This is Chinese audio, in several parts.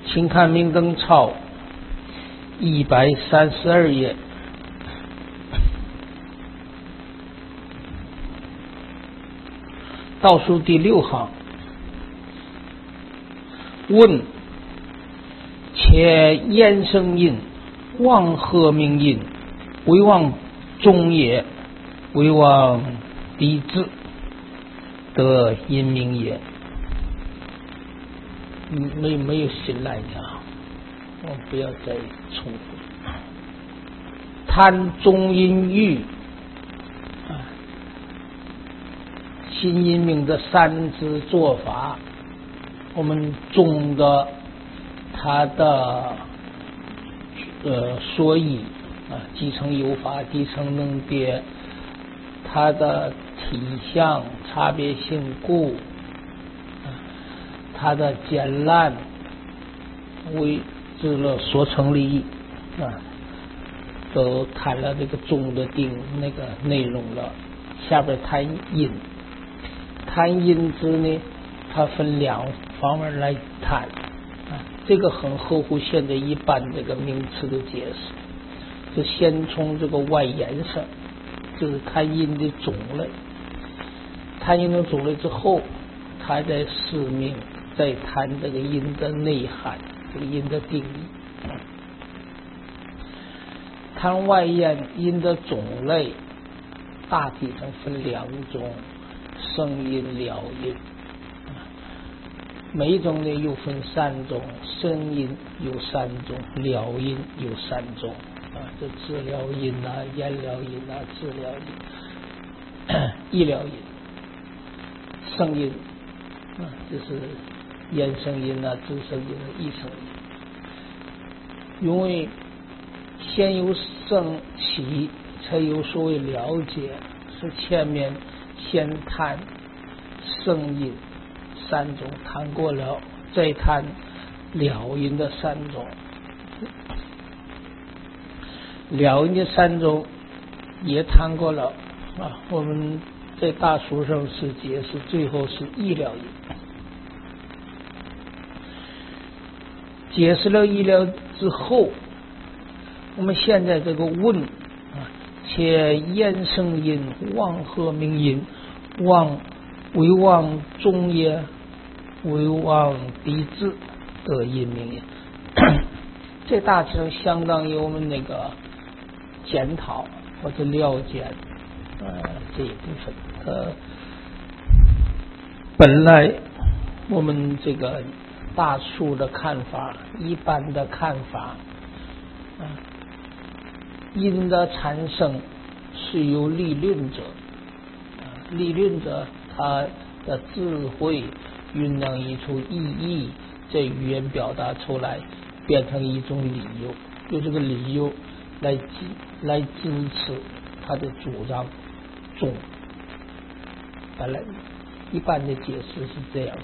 请看明灯抄132页，倒数第6行。问：且衍生音望和名音，为望中也，为望低字，得音名也。没有新来的啊，我不要再重复。贪中音喻新音名的3支做法，我们中的它的所以继承有法，继承能别，它的体相差别性故，它的简烂为知了所成利益都谈了这个中的定那个内容了。下边谈音，谈音之呢，它分2方面来谈这个很合乎现在一般这个名词的解释。就先从这个外延伸，就是谈音的种类，谈音的种类之后，它再释名，再谈这个音的内涵，这个音的定义。谈外延音的种类，大体上分2种：声音、了音。每一种呢又分3种，声音有3种，了音有3种这治疗音言疗音治疗音、医疗音。声音就是衍生音支声音、异声音。因为先有生起，才有所谓了解，是前面先谈声音3种谈过了，再谈了音的3种。了音的3种也谈过了我们在大书上是解释，最后是医疗音。解释了医疗之后，我们现在这个问且衍生音望和名音，望为望中也，为望低字，得音名也。这大体上相当于我们那个检讨或者了解这一部分。本来我们这个大数的看法，一般的看法音的产生是由理论者，理论者他的智慧酝酿一出意义，在语言表达出来，变成一种理由，用这个理由来支持他的主张中。本来一般的解释是这样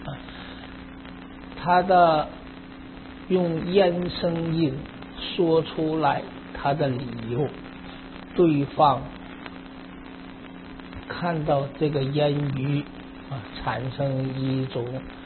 他的用衍生音说出来他的理由，对方看到这个言语产生一种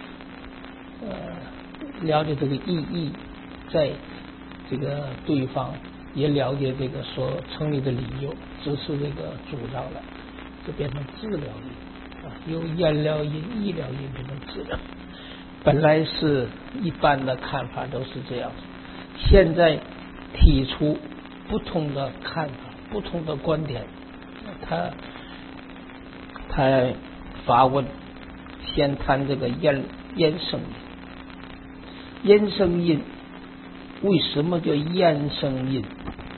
了解这个意义，在这个对方也了解这个所成立的理由，支持这个主张了，就变成治疗音由言疗音、医疗音变成治疗。本来是一般的看法都是这样，现在提出不同的看法、不同的观点。他发问先谈这个衍生音。衍生音为什么叫衍生音？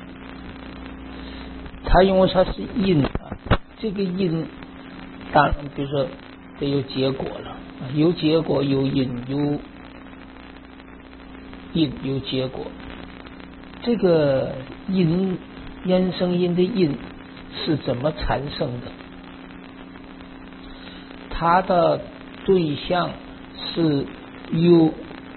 他因为它是音这个音当然比如说得有结果了，有结果有因，有因有结果。这个因衍生音的因是怎么产生的？它的对象是由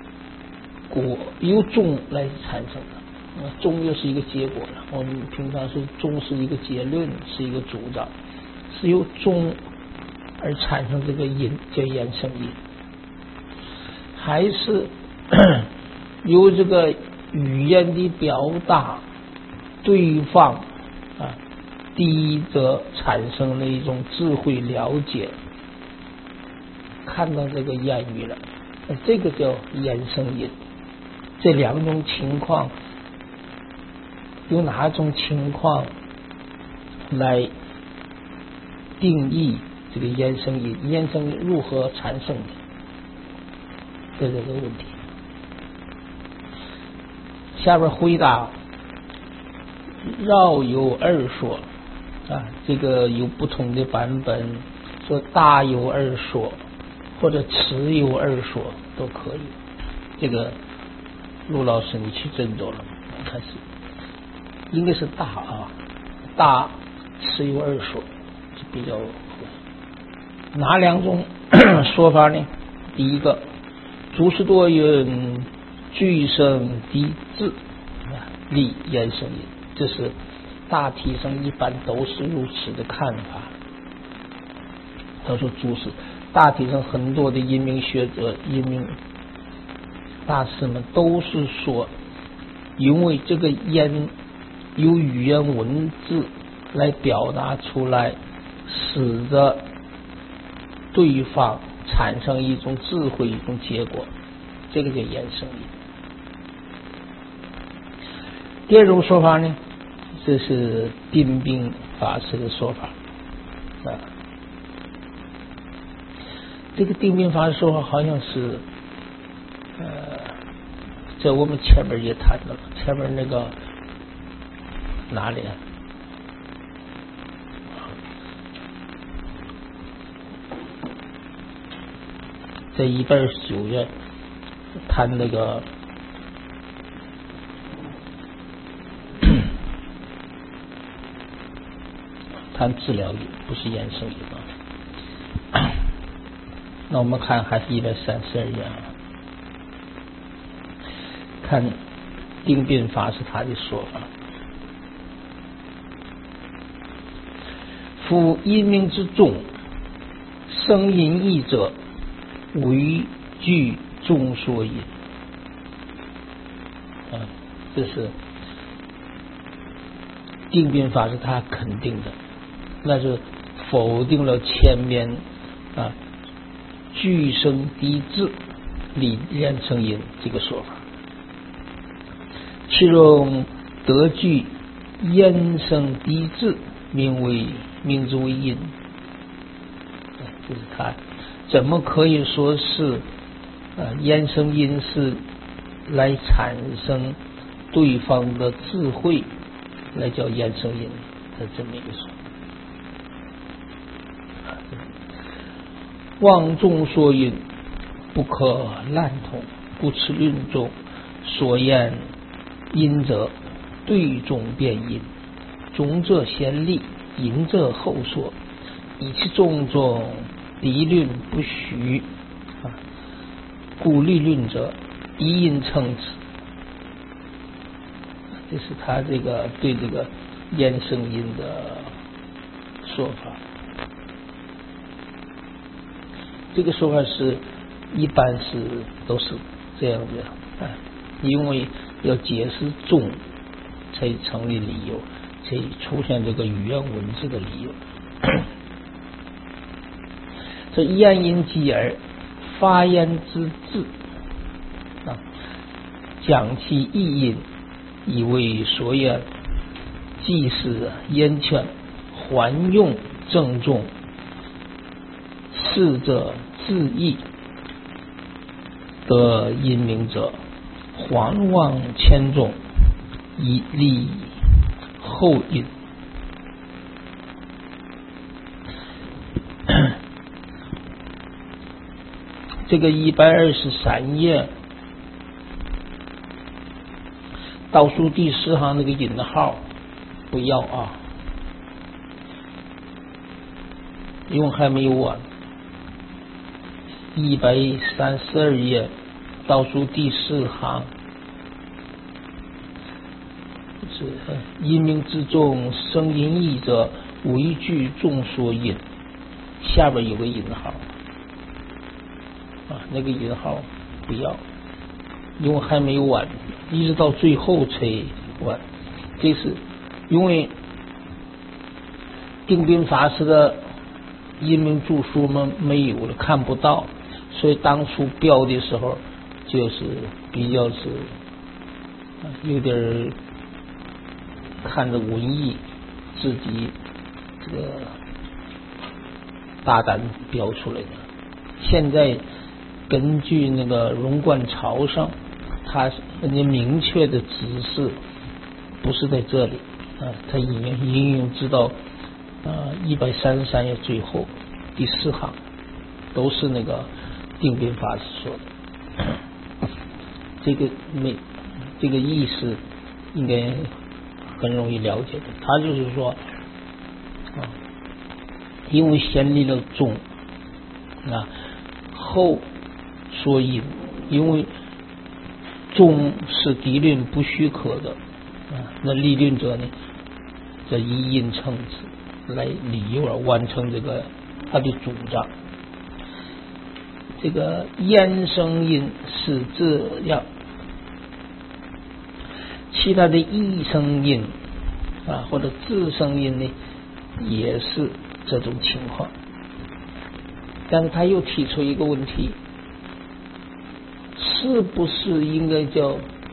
中来产生的，中又是一个结果了。我们平常说中是一个结论，是一个主张，是由中而产生这个因叫衍生音。还是由这个语言的表达，对方第一则产生了一种智慧了解，看到这个言语了，这个叫言声音。这两种情况，有哪种情况来定义这个言声音？言声音如何产生的？这个问题。下边回答绕有二说这个有不同的版本，说大有二说或者此有二说都可以。这个陆老师你去斟酌了，开始应该是大此有二说是比较哪两种说法呢？第一个，诸事多云，俱生敌志，立言声音，这是大体上一般都是如此的看法。他说诸事，大体上很多的阴明学者、阴明大师们都是说，因为这个言由语言文字来表达出来，使得对方产生一种智慧，一种结果，这个叫言声音。第二种说法呢，这是定宾法师的说法这个定宾法师说法好像是在我们前面也谈到了，前面那个哪里在129页谈那个谈治疗语，不是言声语那我们看还是132页看定宾法是他的说法。夫因明之众，声音义者，为具众说音这是定宾法是他肯定的，那是否定了前面具声敌志，立言声音这个说法。其中得具言声敌志，名之为音，这是他怎么可以说是言声音是来产生对方的智慧，来叫言声音的这么一个说。望众说音，不可滥通，故此论中所言音者，对众变音，众者先立，音者后说，以其众中敌论不许故立论者，以音称之。这是他这个对这个言声音的说法。这个说法是一般是都是这样的因为要解释众才成立理由，才出现这个语言文字的理由。这言音继而发言之志讲其意音，以为所言，既是言劝，还用正中，是者自意，得音明者，还望千众，以立后音。这个123页倒数第10行那个引号不要因为还没有完。132页倒数第4行是音明之中，声音义者，为具众说音，下边有个引号那个引号不要。 因为还没完，一直到最后才完。这是因为定宾法师的阴明著书们没有了，看不到，所以当初标的时候就是比较是有点看着文艺，自己这个大胆标出来的。现在根据那个荣冠朝上，人家明确的指示不是在这里他引用知道133页最后第4行都是那个定宾法师说的。这个意思应该很容易了解的。他就是说因为先立了宗后说因，因为宗是敌论不许可的那立论者呢这以因称之来理由而完成这个他的主张。这个衍生因是这样，其他的异生因或者自生因呢也是这种情况。但是他又提出一个问题，是不是应该叫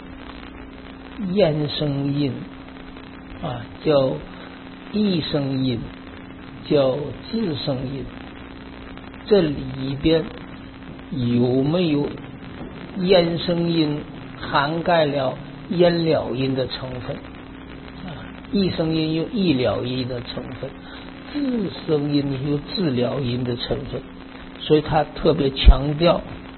衍生因叫异生因，叫自生因，这里边有没有衍生因涵盖了衍了因的成分异生因有异了因的成分，自生因有自了因的成分。所以他特别强调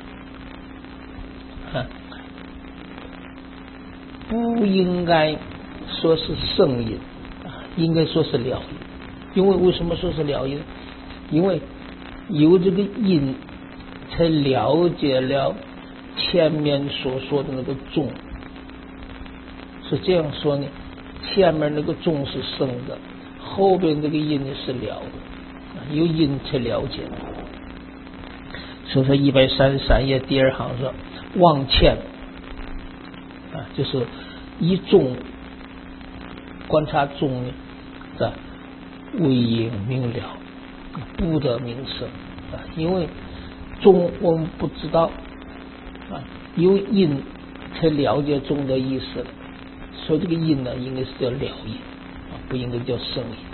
不应该说是生因应该说是了因。因为为什么说是了因？因为有这个因才了解了前面所说的那个宗。是这样说呢，前面那个宗是生的，后边这个因是了的，有因才了解。所以说133页第2行说望欠就是以宗观察宗呢为因明了，不得名声因为宗我们不知道有因才了解宗的意思了，所以这个因呢应该是叫了因不应该叫生因。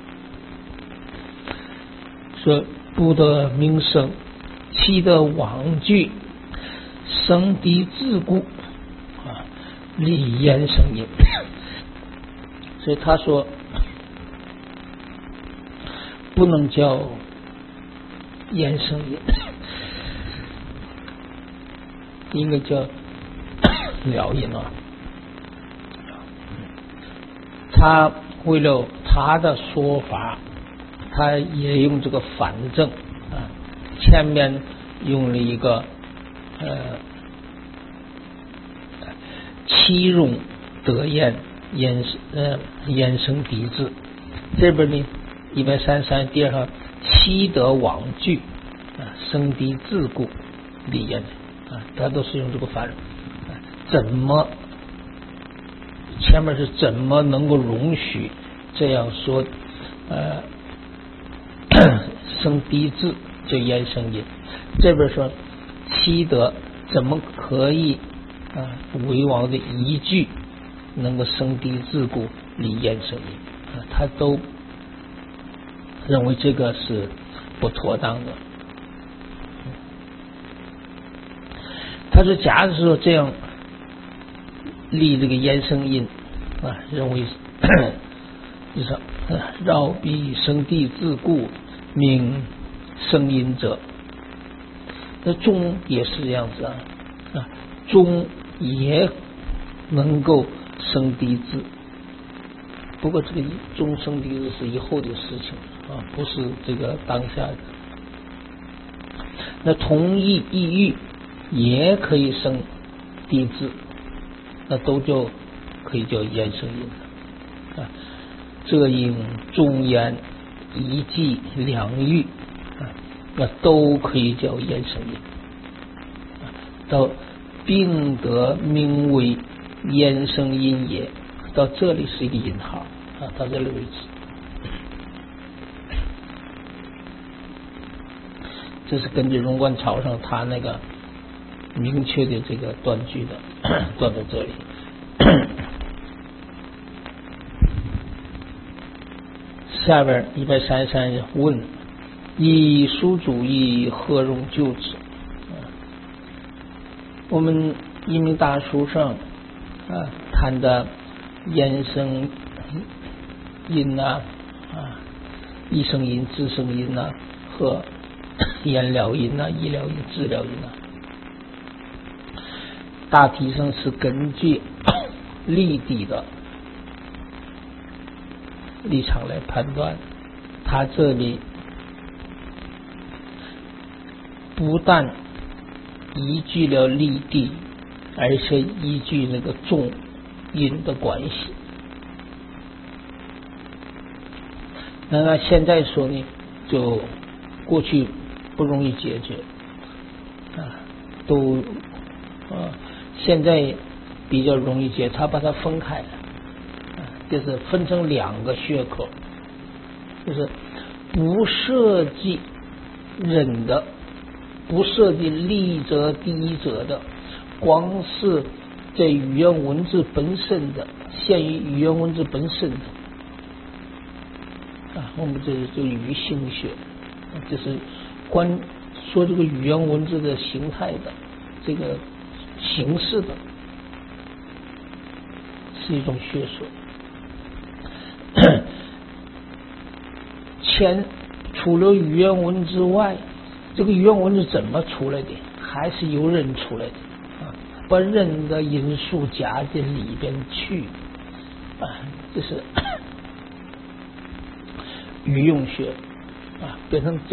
说不得名声，其得妄具，生敌自固立衍生因。所以他说不能叫衍生因，应该叫了因他为了他的说法，他也用这个反证前面用了一个其容得言衍生敌制，这边呢133第2行其得妄具生敌自固立言他都是用这个反怎么前面是怎么能够容许这样说生敌制就衍生因，这边说其得怎么可以为王的依据能够生敌自固立衍生因他都认为这个是不妥当的。他说假如说这样立这个衍生因认为就是绕彼生敌自固名生因者，那宗也是这样子宗也能够生敌制，不过这个宗生敌制是以后的事情不是这个当下的。那同一意欲也可以生敌制，那都就可以叫衍生因这因忠言一计两欲那都可以叫衍生因并得名为衍生因也。到这里是一个引号啊，到这里为止。这是根据荣观潮上他那个明确的这个断句的，断到这里。下边133问：以书主义何容就之？我们一名大书上谈的衍生因异生因、自生因和衍疗因医疗因、治疗因大体上是根据立地的立场来判断。他这里不但依据了立地，而且依据那个重因的关系。那现在说呢，就过去不容易解决现在比较容易解，他把它分开了，就是分成2个学科，就是不涉及人的，不涉及立者第一者的，光是在语言文字本身的，限于语言文字本身的我们这就语性学，就是说这个语言文字的形态的这个形式的，是一种学说。除了语言文字外，这个语言文字怎么出来的？还是由人出来的把人的因素加进里边去这是语用学变成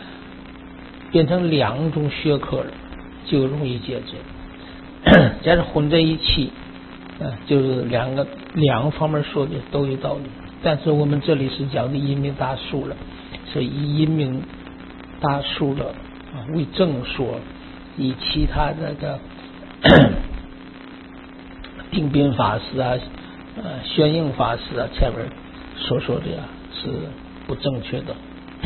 2种学科了，就容易解决。假如混在一起就是两个方面说的都有道理。但是我们这里是讲的因明大数了，所以以因明大数了为正说，以其他那个定边法师宣应法师前面所说的是不正确的。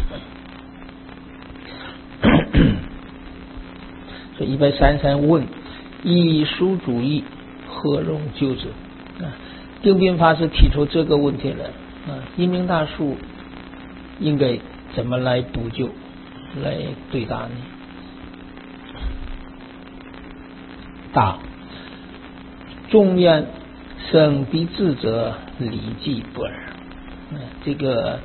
所以133问：以书主义何容就之？定边法师提出这个问题来因明大数应该怎么来补救来对答呢？答：众言生敌智者，理记不耳。这个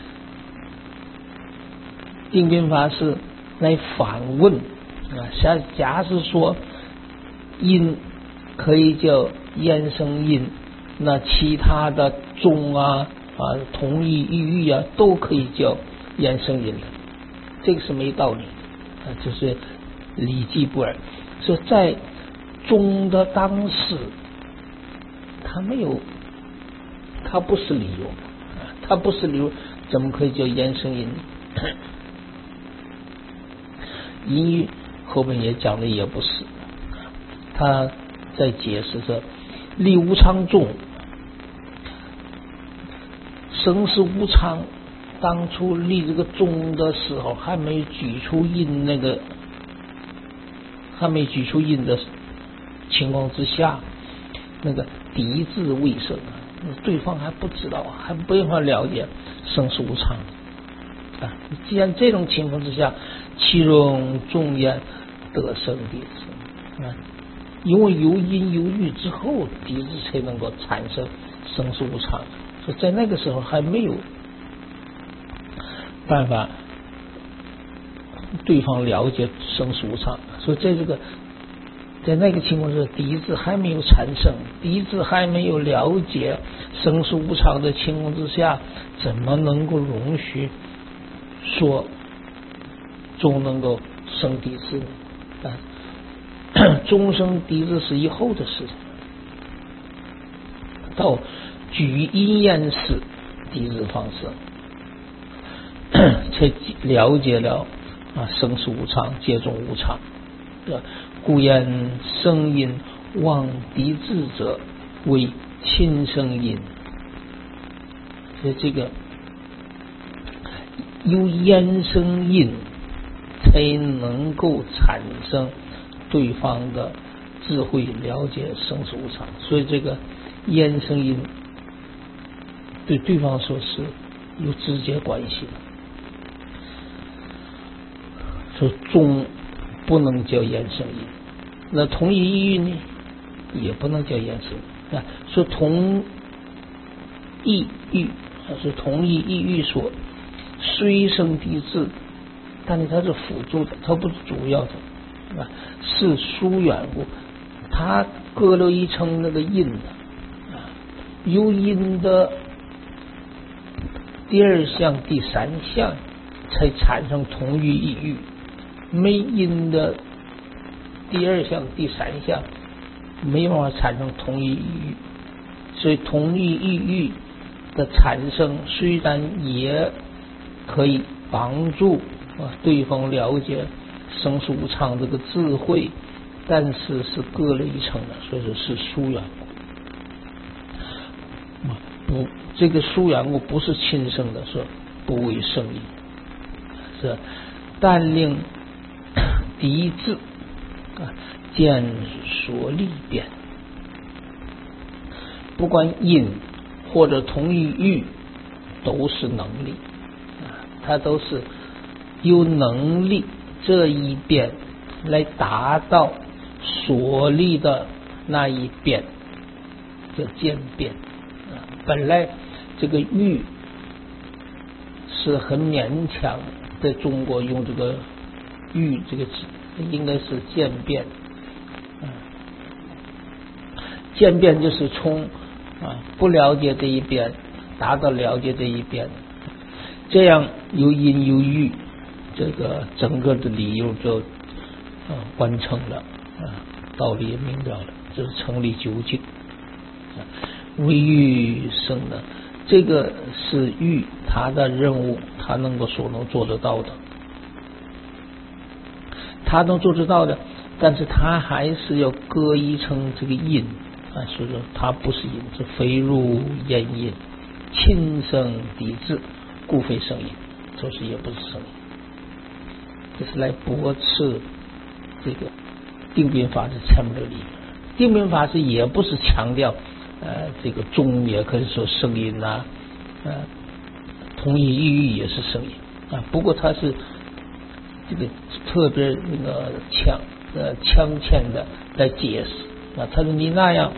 定边法师来反问假使说因可以叫衍生因，那其他的中同义寓意都可以叫衍生因的，这个是没道理就是理记不耳。说在中的当时它不是理由它不是理由，怎么可以叫衍生因？因语后面也讲的也不是，他在解释着立无常中，生死无常，当初立这个中的时候还没举出因的情况之下，那个敌智未生对方还不知道还没法了解生死无常既然这种情况之下，其中众言得生敌智因为有因有欲之后，敌智才能够产生生死无常。所以在那个时候还没有办法对方了解生死无常，所以在那个情况下，敌智还没有产生，敌智还没有了解生死无常的情况之下，怎么能够容许说终能够生敌智呢？终生敌智是以后的事情，到举因缘时敌智方生，才了解了生死无常、劫中无常。 故言声音望敌志者为亲声音。所以这个有咽声音才能够产生对方的智慧，了解生死无常。所以这个咽声音对对方说是有直接关系的。说中不能叫咽声音，那同义异义呢也不能叫咽声音。说同义义是同义异义，说虽声敌志，但是它是辅助的，它不是主要的，是疏远物，它隔了一层那个音的，有音的第二项第三项才产生同义异义，没音的第二项第三项没办法产生同义异义。所以同义异义的产生虽然也可以帮助对方了解生死无常这个智慧，但是是隔了一层的，所以说是疏远物。这个疏远物不是亲生的，说不为圣意，是但令敌志见所利变。不管因或者同义义都是能力，它都是有能力这一边来达到所利的那一边，叫渐变。本来这个义是很勉强，在中国用这个义这个字应该是渐变。渐变就是从不了解这一边达到了解这一边，这样有因有义，这个整个的理由就完成了，道理也明了了，这是成立究竟。为义生的，这个是义他的任务，他能做得到的，他能做得到的，但是他还是要隔一层这个因。所以说它不是因，是非入咽因，亲生敌志，故非圣音，就是也不是圣音。这是来驳斥这个定宾法师前面的理论。定宾法师也不是强调这个中也可以说圣音同义异义也是圣音不过他是这个特别那个强欠的来解释他说你那样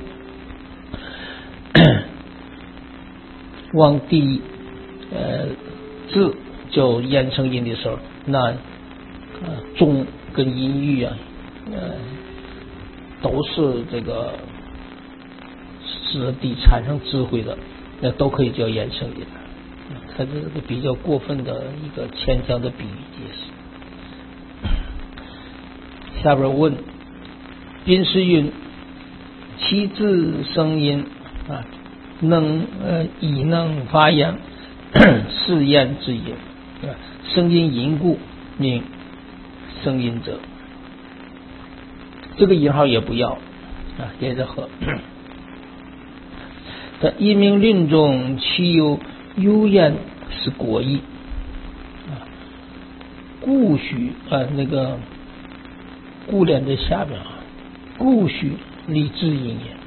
往第字就咽声音的时候，那中跟音域都是这个质地产生智慧的，那都可以叫咽声音。它这个比较过分的一个牵强的比喻解释。下边问宾是云其字声音以能发言是言之音声音因故名声音者，这个引号也不要接着和在一命论中其有言是果义故许那个故连在下边故许立志因也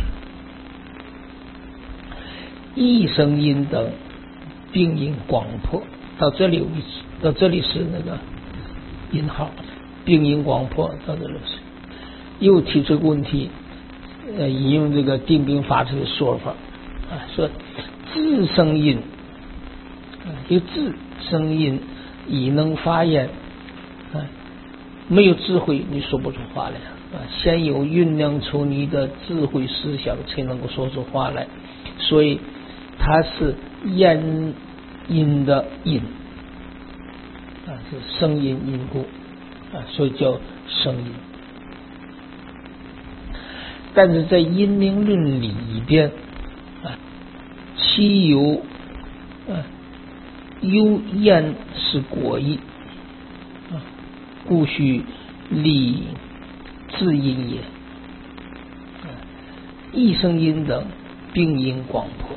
一声音等并因广破，到这里为止，到这里是那个引号，并因广破到这里是又提出个问题，引用这个定宾法师的说法说自声音有自声音以能发言没有智慧你说不出话来先有酝酿出你的智慧思想才能够说出话来，所以它是咽音的音是声音因故所以叫声音。但是在音明论里边其有咽是果义故须立至阴也。异声音等并因广破。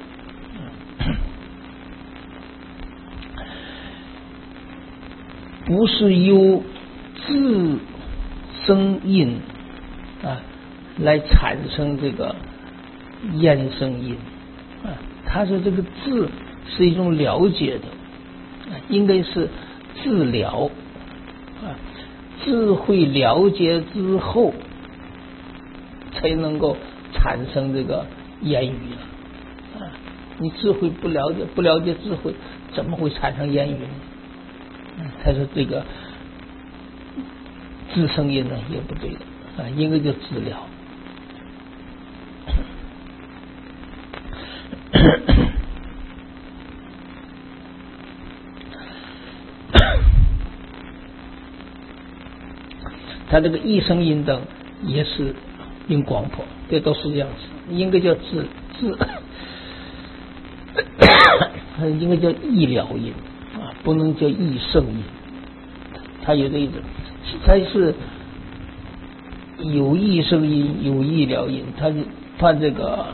不是由自声音来产生这个咽声音它是这个自是一种了解的应该是自了智慧了解之后才能够产生这个言语你智慧不了解智慧，怎么会产生言语呢？他说这个自声音呢也不对的应该叫自了。他这个异声音等也是因广破，这都是这样子，应该叫自应该叫异了音不能叫异声音。它有这一种，它是有异声音有异了音，它这个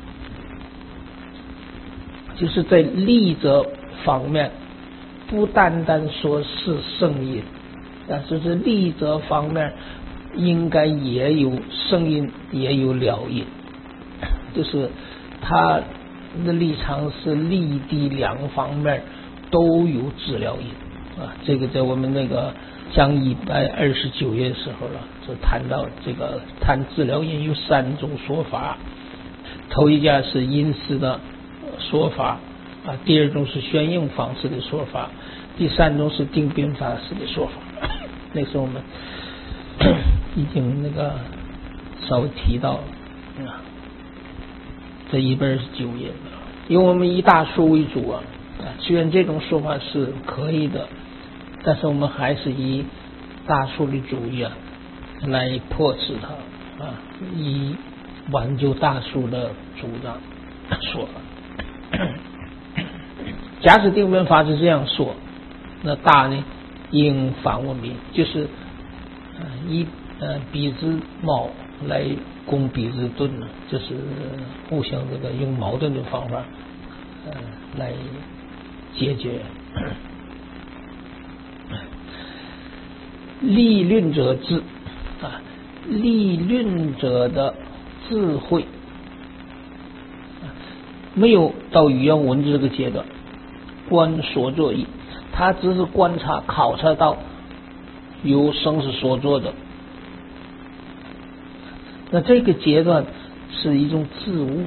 就是在力者方面不单单说是声音，但是在力者方面应该也有声音也有了音，就是它的立场是力地两方面都有治疗音这个在我们那个讲129页的时候就谈到这个谈治疗音有3种说法，头一家是音式的说法第二种是宣应方式的说法，第3种是定宾法式的说法。那时候我们已经那个稍微提到了这129页，因为我们以大数为主虽然这种说法是可以的，但是我们还是以大数的主义来破斥它以挽救大数的主张说法。假使定宾法是这样说，那大呢应反问宾，就是以彼之矛来攻彼之盾就是互相这个用矛盾的方法来解决。立论者智立论者的智慧没有到语言文字这个阶段，观所作意，他只是观察考察到由生是所作的，那这个阶段是一种自悟。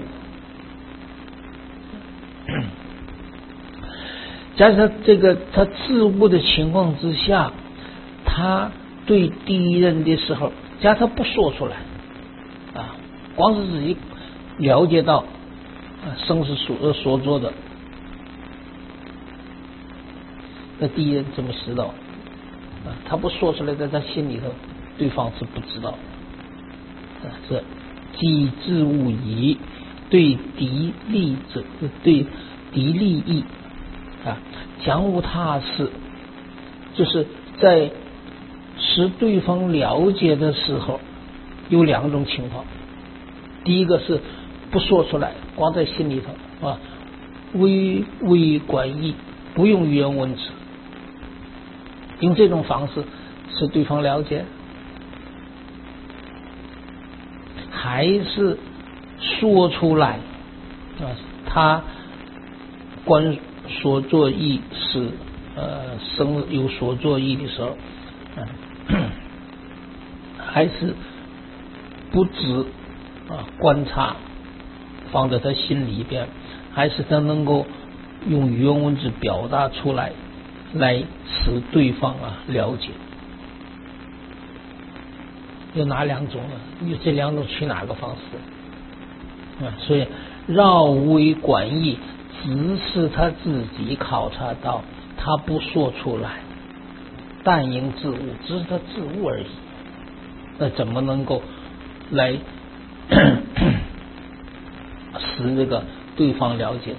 假设这个他自悟的情况之下，他对敌人的时候，假如他不说出来光是自己了解到生是所做的，那敌人怎么知道他不说出来，在他心里头对方是不知道这即自悟矣，对敌利者对敌利益讲无他事，就是在使对方了解的时候有2种情况。第一个是不说出来，光在心里头微观意，不用语言文字，用这种方式使对方了解，还是说出来他观所作意是生有所作意的时候还是不止观察放在他心里边，还是他能够用语言文字表达出来，来使对方了解。有哪2种呢？有这2种取哪个方式所以绕微观意只是他自己考察到，他不说出来，但应自悟，只是他自悟而已。那怎么能够来使这个对方了解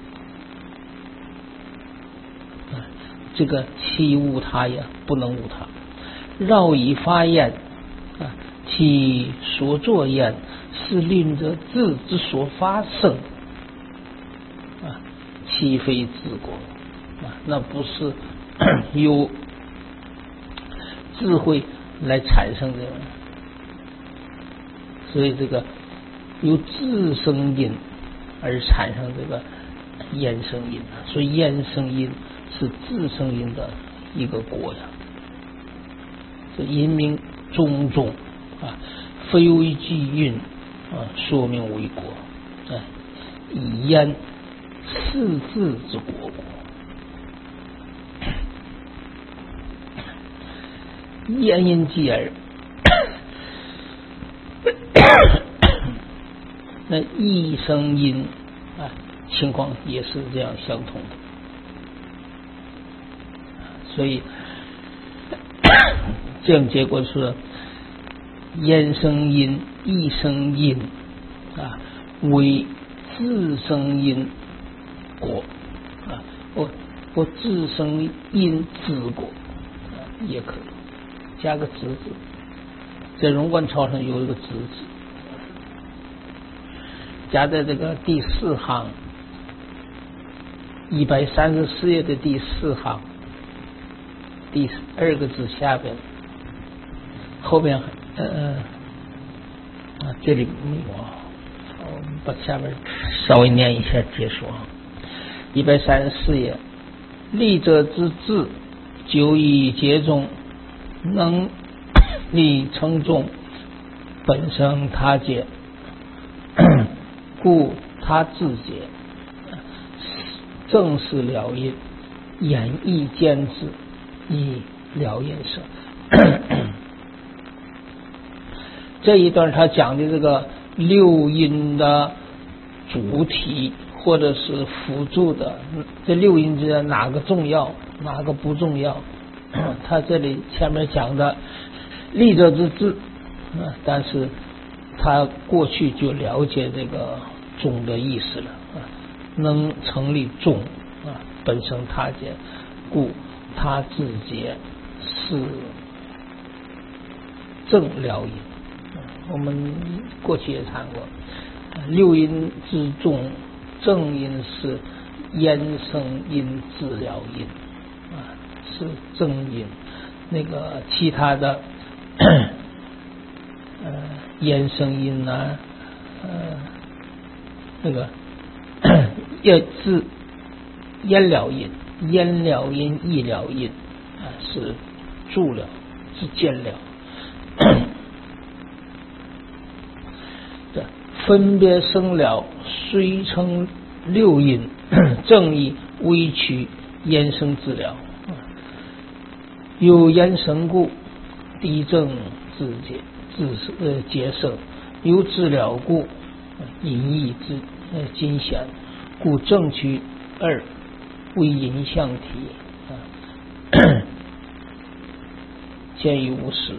呢？这个其悟他也不能悟他。绕以发言其所作焉，是令者智之所发生其非自果那不是由智慧来产生的，所以这个由自生因而产生这个焉生因，所以焉生因是自生因的一个果呀。这因名种种非为即运说明为果以焉是自之果。焉因继而那一生因情况也是这样相同的，所以这样结果是焉生因一生因为自生因果或自生因自果也可以加个子字，在荣观抄上有一个子字，加在这个第4行134页的第4行第2个字下边，后边这里没有我们把下边稍微念一下结束134页，立者之智，久以节中，能力称重，本生他节，故他自节，正是了因，演绎兼治，以了因生。这一段他讲的这个六因的主体或者是辅助的，这六因之间哪个重要哪个不重要，他这里前面讲的立者之智，但是他过去就了解这个重的意思了能成立重本生他节，故他自节是正了因。我们过去也谈过，六因之重，正因是焉生因自了因是正因，那个其他的焉生因那个要自焉了因，焉了因亦了因是助了是见了分别生了，虽称六因，正义微取焉生自了。有焉生故，敌正自节生；有自了故，隐逸之今显。故正取二为淫相体，见于无事。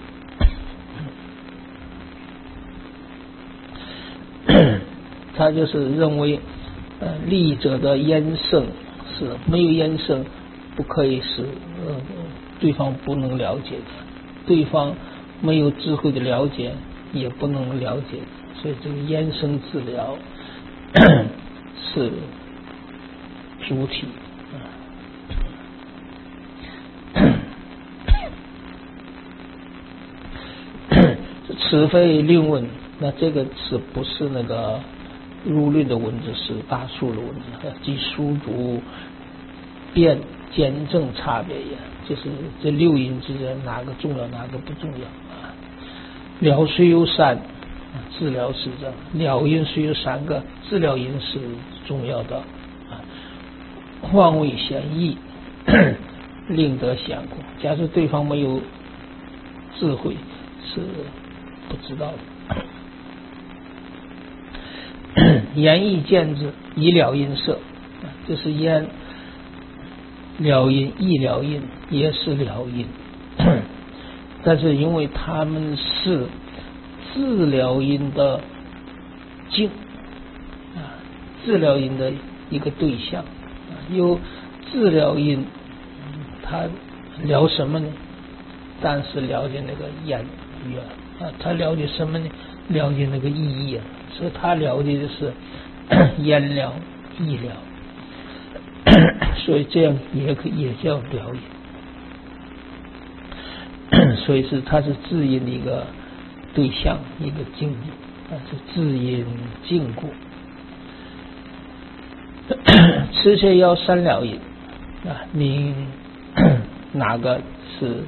他就是认为立者的焉生是没有焉生不可以使对方不能了解的，对方没有智慧的了解也不能了解，所以这个焉生自了是主体此非令问，那这个是不是那个入律的文字，是大数的文字，即书主辨兼正差别也，就是这六因之间哪个重要哪个不重要了虽有三，治疗是正，了因虽有3个，治疗因是重要的患为显义令得显果。假设对方没有智慧是不知道的。言意见之，以了因色，这是言了因，意了因也是了因，但是因为他们是自了因的境自了因的一个对象有自了因，他了什么呢？但是了解那个言语他了解什么呢？了解那个意义啊，所以他了解的是言了意了，所以这样也叫了解。所以他是智音的一个对象，一个境界，是智音境故。持切要三了音你哪个是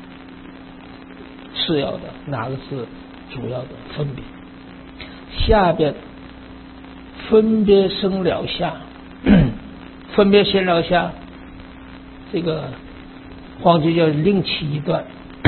次要的，哪个是主要的分别？下边分别生了下，分别生了下，这个黄居叫另起一段。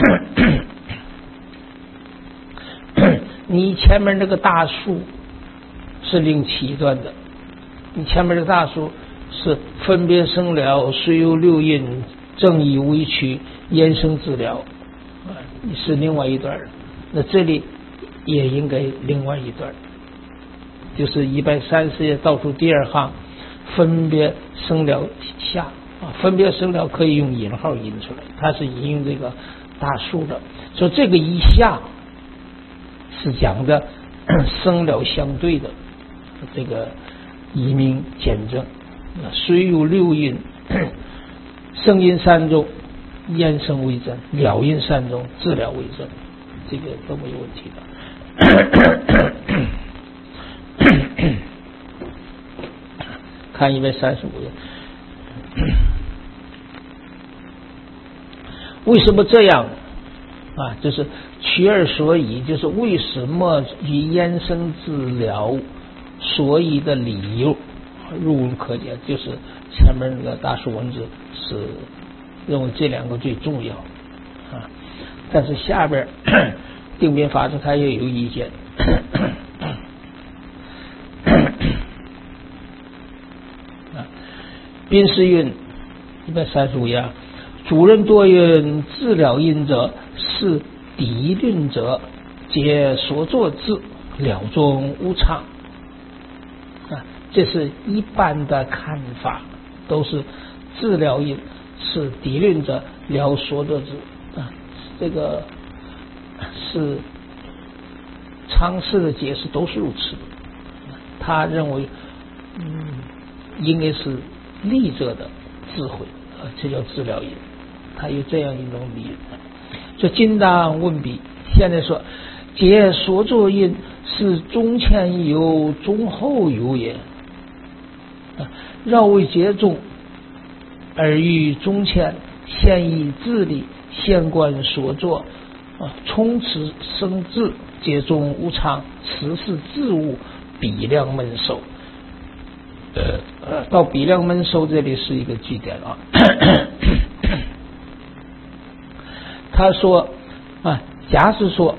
你前面那个大树是另起一段的，你前面这个大树是分别生了，虽有六音，正以为取，延伸治疗，是另外一段。那这里也应该另外一段，就是130页倒数第二行，分别生了下分别生了可以用引号引出来，它是引用这个大树的。所以这个一下是讲的生了相对的这个以明简正，虽有六音，声音三种，咽声为真，了音三种，治疗为真，这个都没有问题的。看135页，为什么这样就是取而所以，就是为什么以咽声治疗所以的理由入文可见，就是前面那个大树文字是认为这两个最重要但是下边定宾法师他也有意见。宾释韵135页，主人多云治了音者，是敌论者，皆所作之了中无常这是一般的看法，都是治疗音是敌论者了所作之这个是常识的解释都是如此的。他认为应该是利者的智慧这叫治疗音，他有这样一种理论。就今当问彼，现在说皆所作音是中前有中后有也，绕为皆中，而于中前现以智力现观所作充此生智，皆中无常，实是自物比量闷受。到比量闷受这里是一个句点他说假使说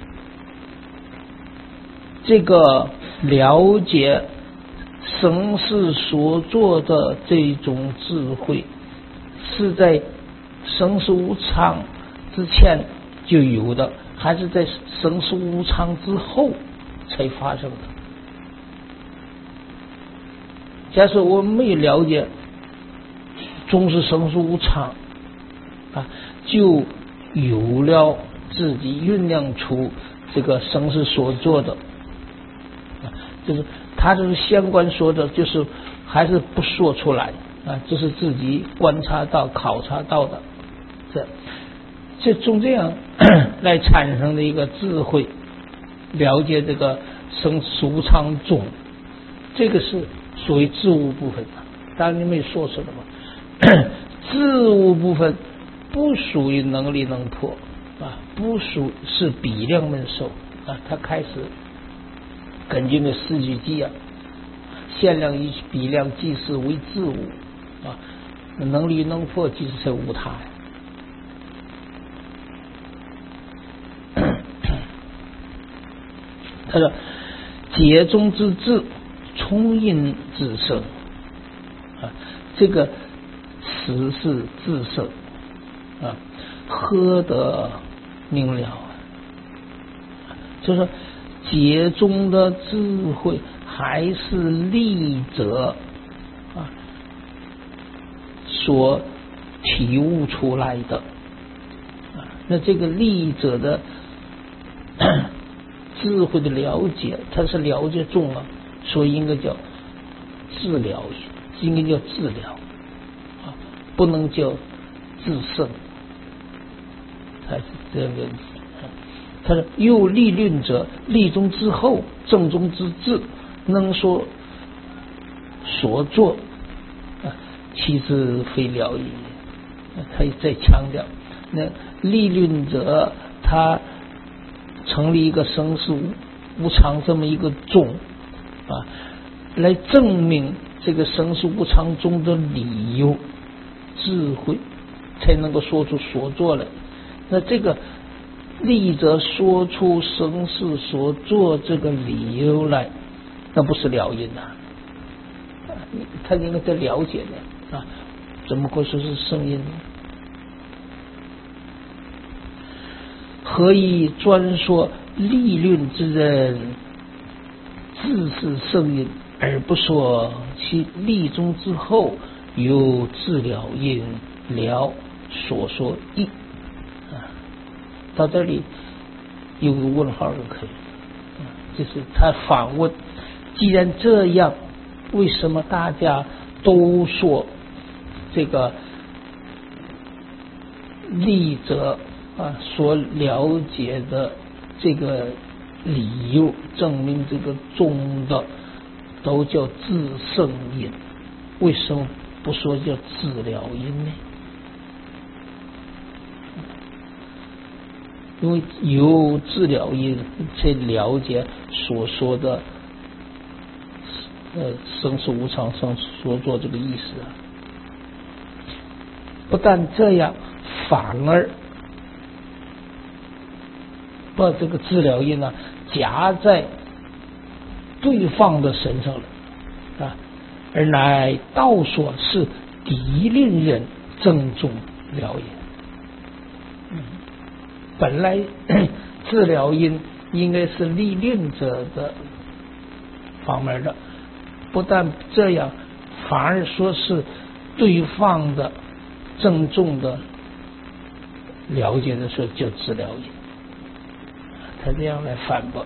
这个了解生死所做的这种智慧是在生死无常之前就有的，还是在生死无常之后才发生的？假设我们没有了解终是生死无常就有了自己酝酿出这个生死所做的就是他就是相关说的，就是还是不说出来这是自己观察到考察到的，这从这样来产生的一个智慧，了解这个生死无常中，这个是属于事物部分当然你没说出来嘛。事物部分不属于能力能破不属是比量闷受他开始根据那四句记限量以比量即是为自物能力能破即是无他他说解中之智，充因自生这个实是自生何得明了就是说解中的智慧还是力者所体悟出来的那这个力者的智慧的了解，它是了解众啊，所以应该叫治疗因，应该叫治疗啊，不能叫自胜，才是这个意思。他说：“又立论者，立中之后，正中之治，能说所作啊，其实非了也。”他在强调，那立论者他成立一个生死无常这么一个宗啊，来证明这个生死无常中的理由，智慧才能够说出所作来。那这个立者说出生死所作这个理由来，那不是了因呐，他应该在了解的啊，怎么会说是圣因呢？何以专说立论之人自是圣因，而不说其立中之后有治疗因了所说义啊？到这里有个问号就可以，就是他反问：既然这样，为什么大家都说这个立者啊所了解的这个理由，证明这个宗的都叫自胜因，为什么不说叫治疗因呢？因为有治疗因才了解所说的生死无常生所作这个意思啊。不但这样，反而把这个治疗因呢夹在对方的身上了啊，而乃道说是敌令人正中疗因。本来治疗因应该是立论者的方面的，不但这样，反而说是对方的郑重的了解的时候就治疗因，他这样来反驳。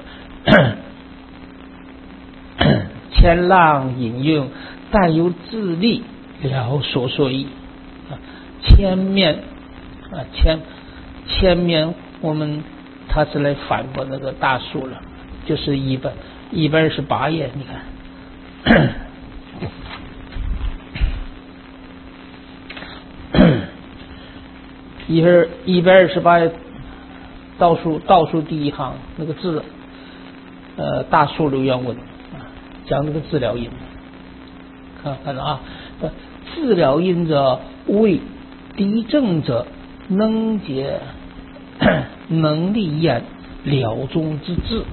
前浪引用但由自立了所说义啊，前面我们他是来反驳那个大数了，就是128页，你看128页倒数第一行那个字，大数的原文讲那个治疗因，看到啊，治疗因者为敌正者能解能力验了中之智，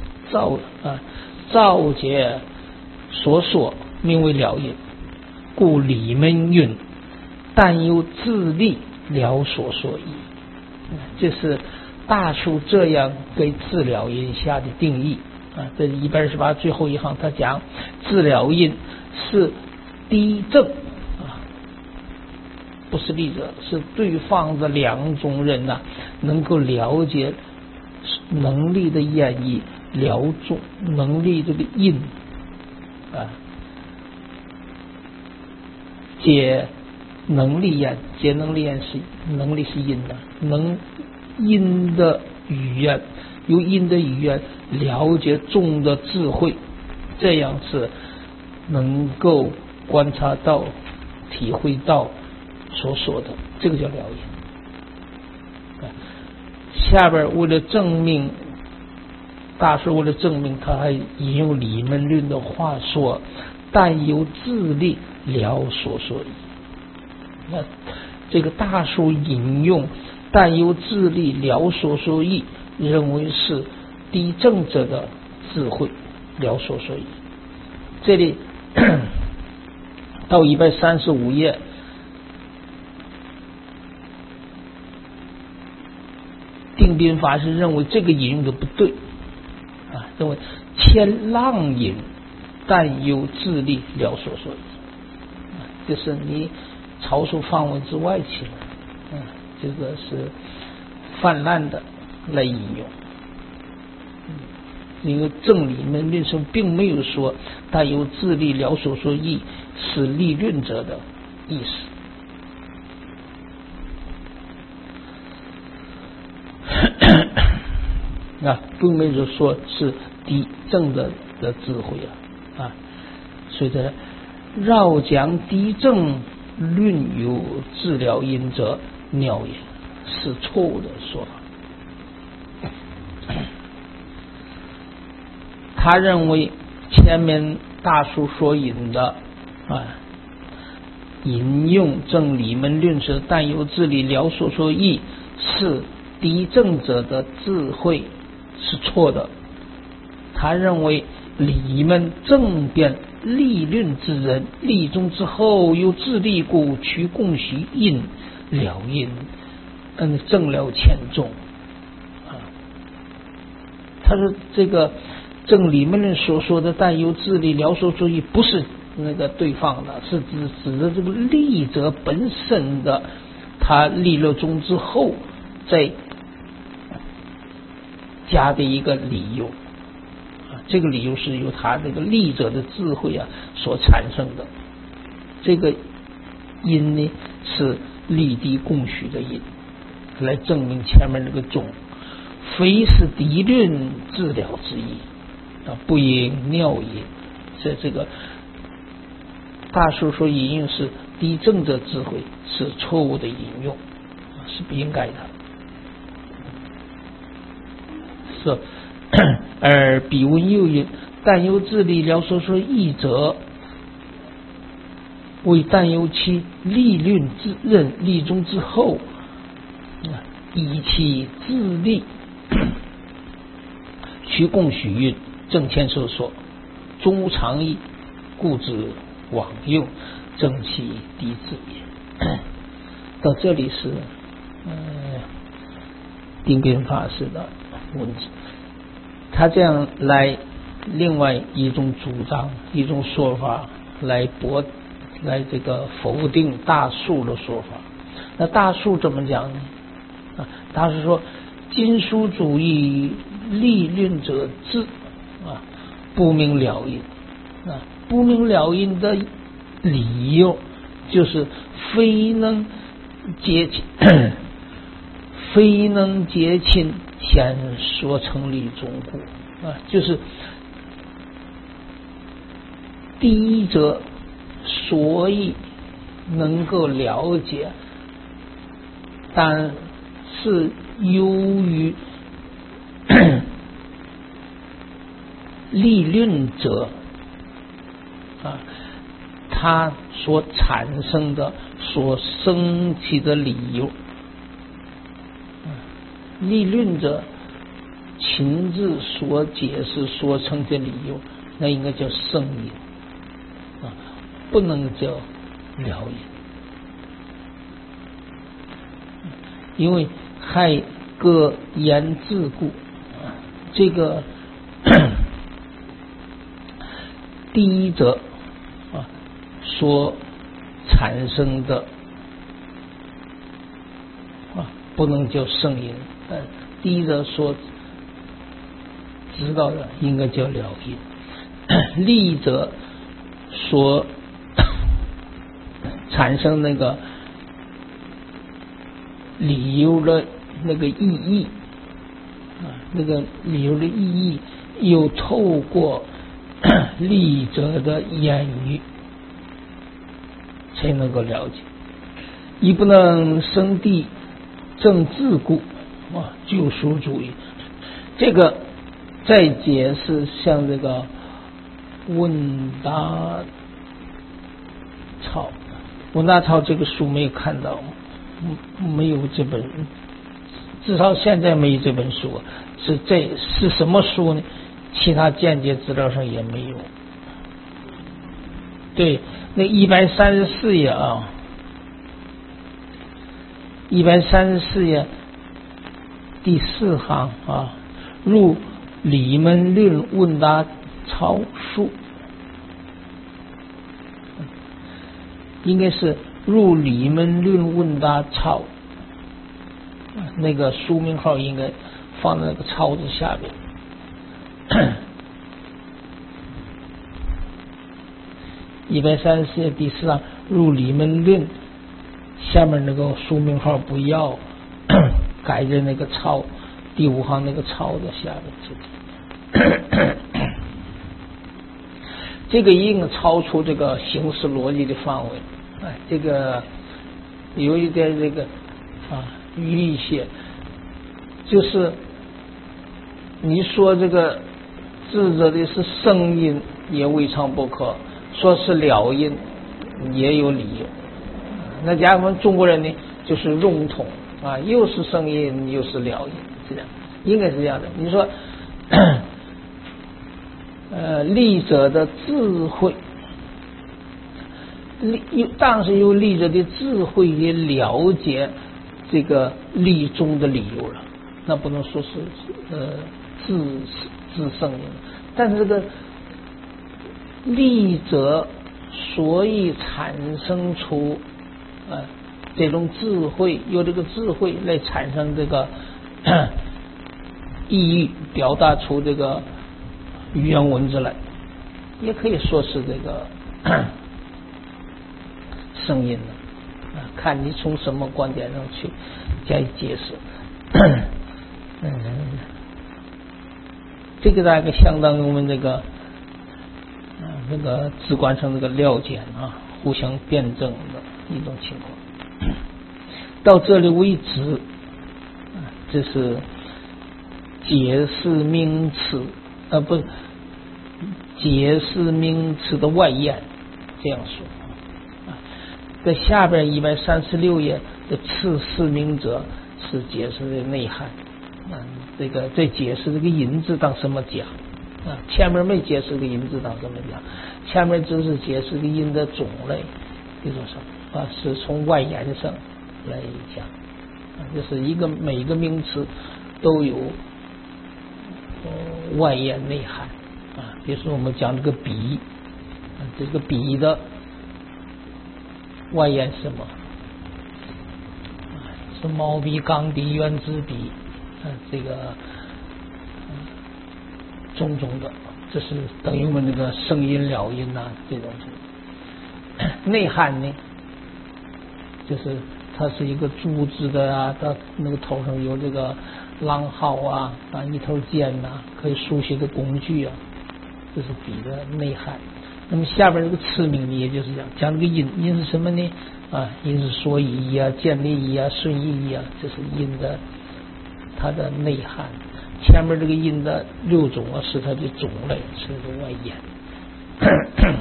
造解所说名为了因，故里面云但由自立了所说义。这是大数这样给治疗因下的定义啊。这128最后一行他讲治疗因是敌正啊，不是立者，是对方的两种人呐，能够了解能力的演绎，了中能力这个因啊，解能力言，解能力言是能力是因的，能因的语言，由因的语言了解众的智慧，这样是能够观察到体会到所说的，这个叫了因。下边为了证明，大师为了证明，他还引用理门论的话说，但由自立了所说义。那这个大叔引用但由自立了所说义，认为是敌正者的智慧了所说义。这里到135页，定宾法师认为这个引用的不对啊，认为前浪引但由自立了所说义，就是你超出范围之外去了，这个是泛滥的来引用。 因为正理门论说并没有说但由自利了所说义是立论者的意思。并没有说是敌正的智慧所以这绕讲敌正论有治疗因者妙也，是错误的说法。他认为前面大叔所引的引用正理门论时但由自理了所说义是敌正者的智慧是错的。他认为理门正辩立论之人，立中之后有自立故，取共许因了因，正了浅重他说这个正理门论所说的但由自立了所说义不是那个对方的，是指的这个立者本身的他立了中之后再加的一个理由这个理由是由他这个立者的智慧所产生的。这个因呢是立敌共许的因，来证明前面这个中非是敌论治了之意不应妙也。这个大叔说引用是敌正者智慧是错误的引用是不应该的。是而彼闻又云但由自理了所说义者为但由其立论之任立中之后以其自立取共许运正前所说中无常义故之枉用正其敌之也。到这里是定根法师的文字，他这样来另外一种主张一种说法来这个否定大数的说法。那大数怎么讲呢？他是说经书主义立论者智不明了因不明了因的理由就是非能结亲先说成立中故就是第一者所以能够了解，但是由于立论者他所产生的所生起的理由，立论者亲自所解释所成的理由，那应该叫圣因不能叫了因，因为害各言自故这个第一者所产生的不能叫圣因，第一者所知道的应该叫了因，立者所产生那个理由的那个意义那个理由的意义又透过立者的言语才能够了解，亦不能生地正自故救赎主义。这个再解释像这个问答操这个书没有看到，没有这本，至少现在没有这本书，是什么书呢？其他间接资料上也没有。对，那134页134页第4行入理门论问答操书，应该是入理门论问答操，那个书名号应该放在那个操字下边。 134页第4章入理门论，下面那个书名号不要，改在那个抄第5行那个抄的下面。这个已经超出这个形式逻辑的范围，这个有一点这个迂一些，就是你说这个智者的是声音也未尝不可，说是了音也有理由。那假如我们中国人呢，就是融统又是声音又是了音，这样应该是这样的。你说立者的智慧，当时有立者的智慧也了解这个立中的理由了，那不能说是自圣音，但是这个立者所以产生出这种智慧，由这个智慧来产生这个意义，表达出这个语言文字来，也可以说是这个声音的，看你从什么观点上去加以解释。这个大概相当于我们这个这个直观上这个料简互相辩证的一种情况。到这里为止，这是解释名词不是解释名词的外延，这样说。在下边136页的次释名者是解释的内涵，这个在解释这个音字当什么讲前面没解释这个音字当什么讲，前面只是解释这个音的种类一种什么是从外延上来讲，就是每一个名词都有外延内涵比如说我们讲这个笔，这个笔的外延是什么？是毛笔、钢笔、圆珠笔这个种种的，这是等于我们这个声音了音这种内涵呢，就是它是一个竹子的它那个头上有这个狼毫一头剑可以书写的工具这是笔的内涵。那么下边这个词名呢，也就是讲这个音是什么呢？音是说意建立意顺意这是音的它的内涵。前面这个音的6种是它的种类，是这个外延。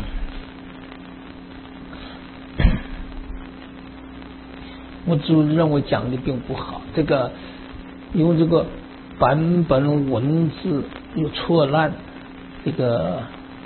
我就认为讲的并不好，这个因为这个版本文字有错乱，这个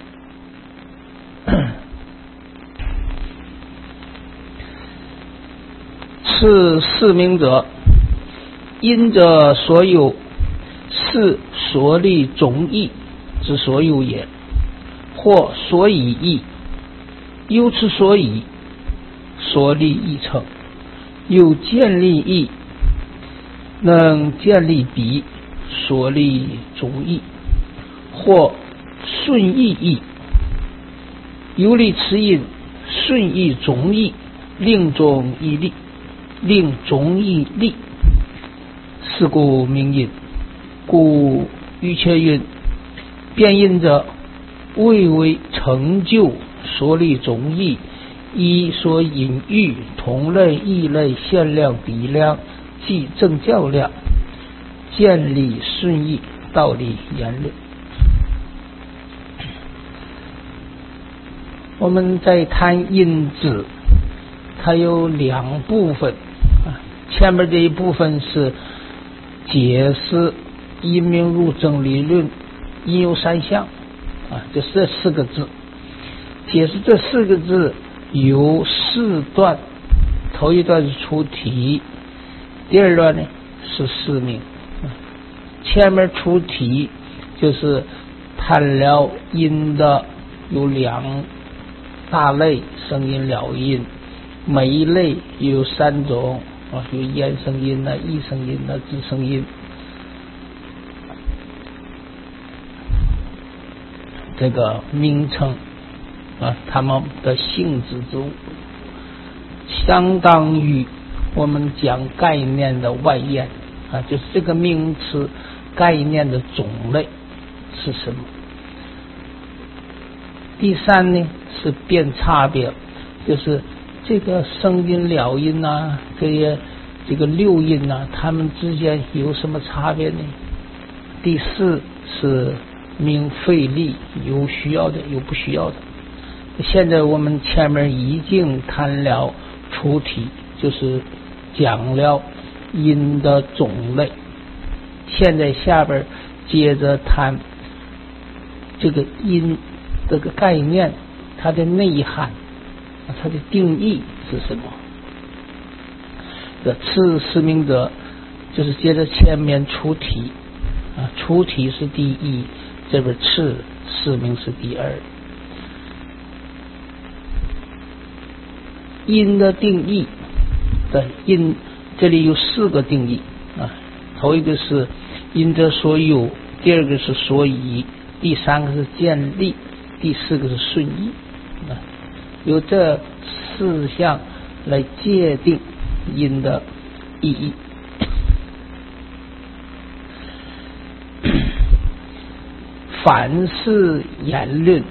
是释名者，因者所有，是所立种义之所有也，或所以义，由此所以所立义成，有建立义，能建立彼所立种义，或顺义义，由立此因，顺义种义，令种义立，令种义立，是故名因。故欲切云：变因者，谓为成就所立种义，以所隐喻同类异类限量比量即正较量，建立顺义道理言论。我们在谈因字，它有2部分前面这一部分是解释因明入证理论，因有3项就是这4个字。解释这4个字有4段，头一段是出题，第二段呢是释名。前面出题就是谈了音的有2大类，声音了音，每一类有3种有言声音异声音智声音。 这个名称啊，它们的性质之物，相当于我们讲概念的外延啊，就是这个名词概念的种类是什么。第三呢是辨差别，就是这个声音、了音啊，这个六音啊，它们之间有什么差别呢？第四是明费力，有需要的，有不需要的。现在我们前面已经谈了出题，就是讲了音的种类，现在下边接着谈这个音这个概念，它的内涵，它的定义是什么。这次失明者就是接着前面出题啊，出题是第一，这边次失明是第二。音的定义的音，这里有4个定义啊，头一个是因者所有，第二个是所以，第三个是建立，第4个是顺义啊，由这4项来界定音的意义。凡是言论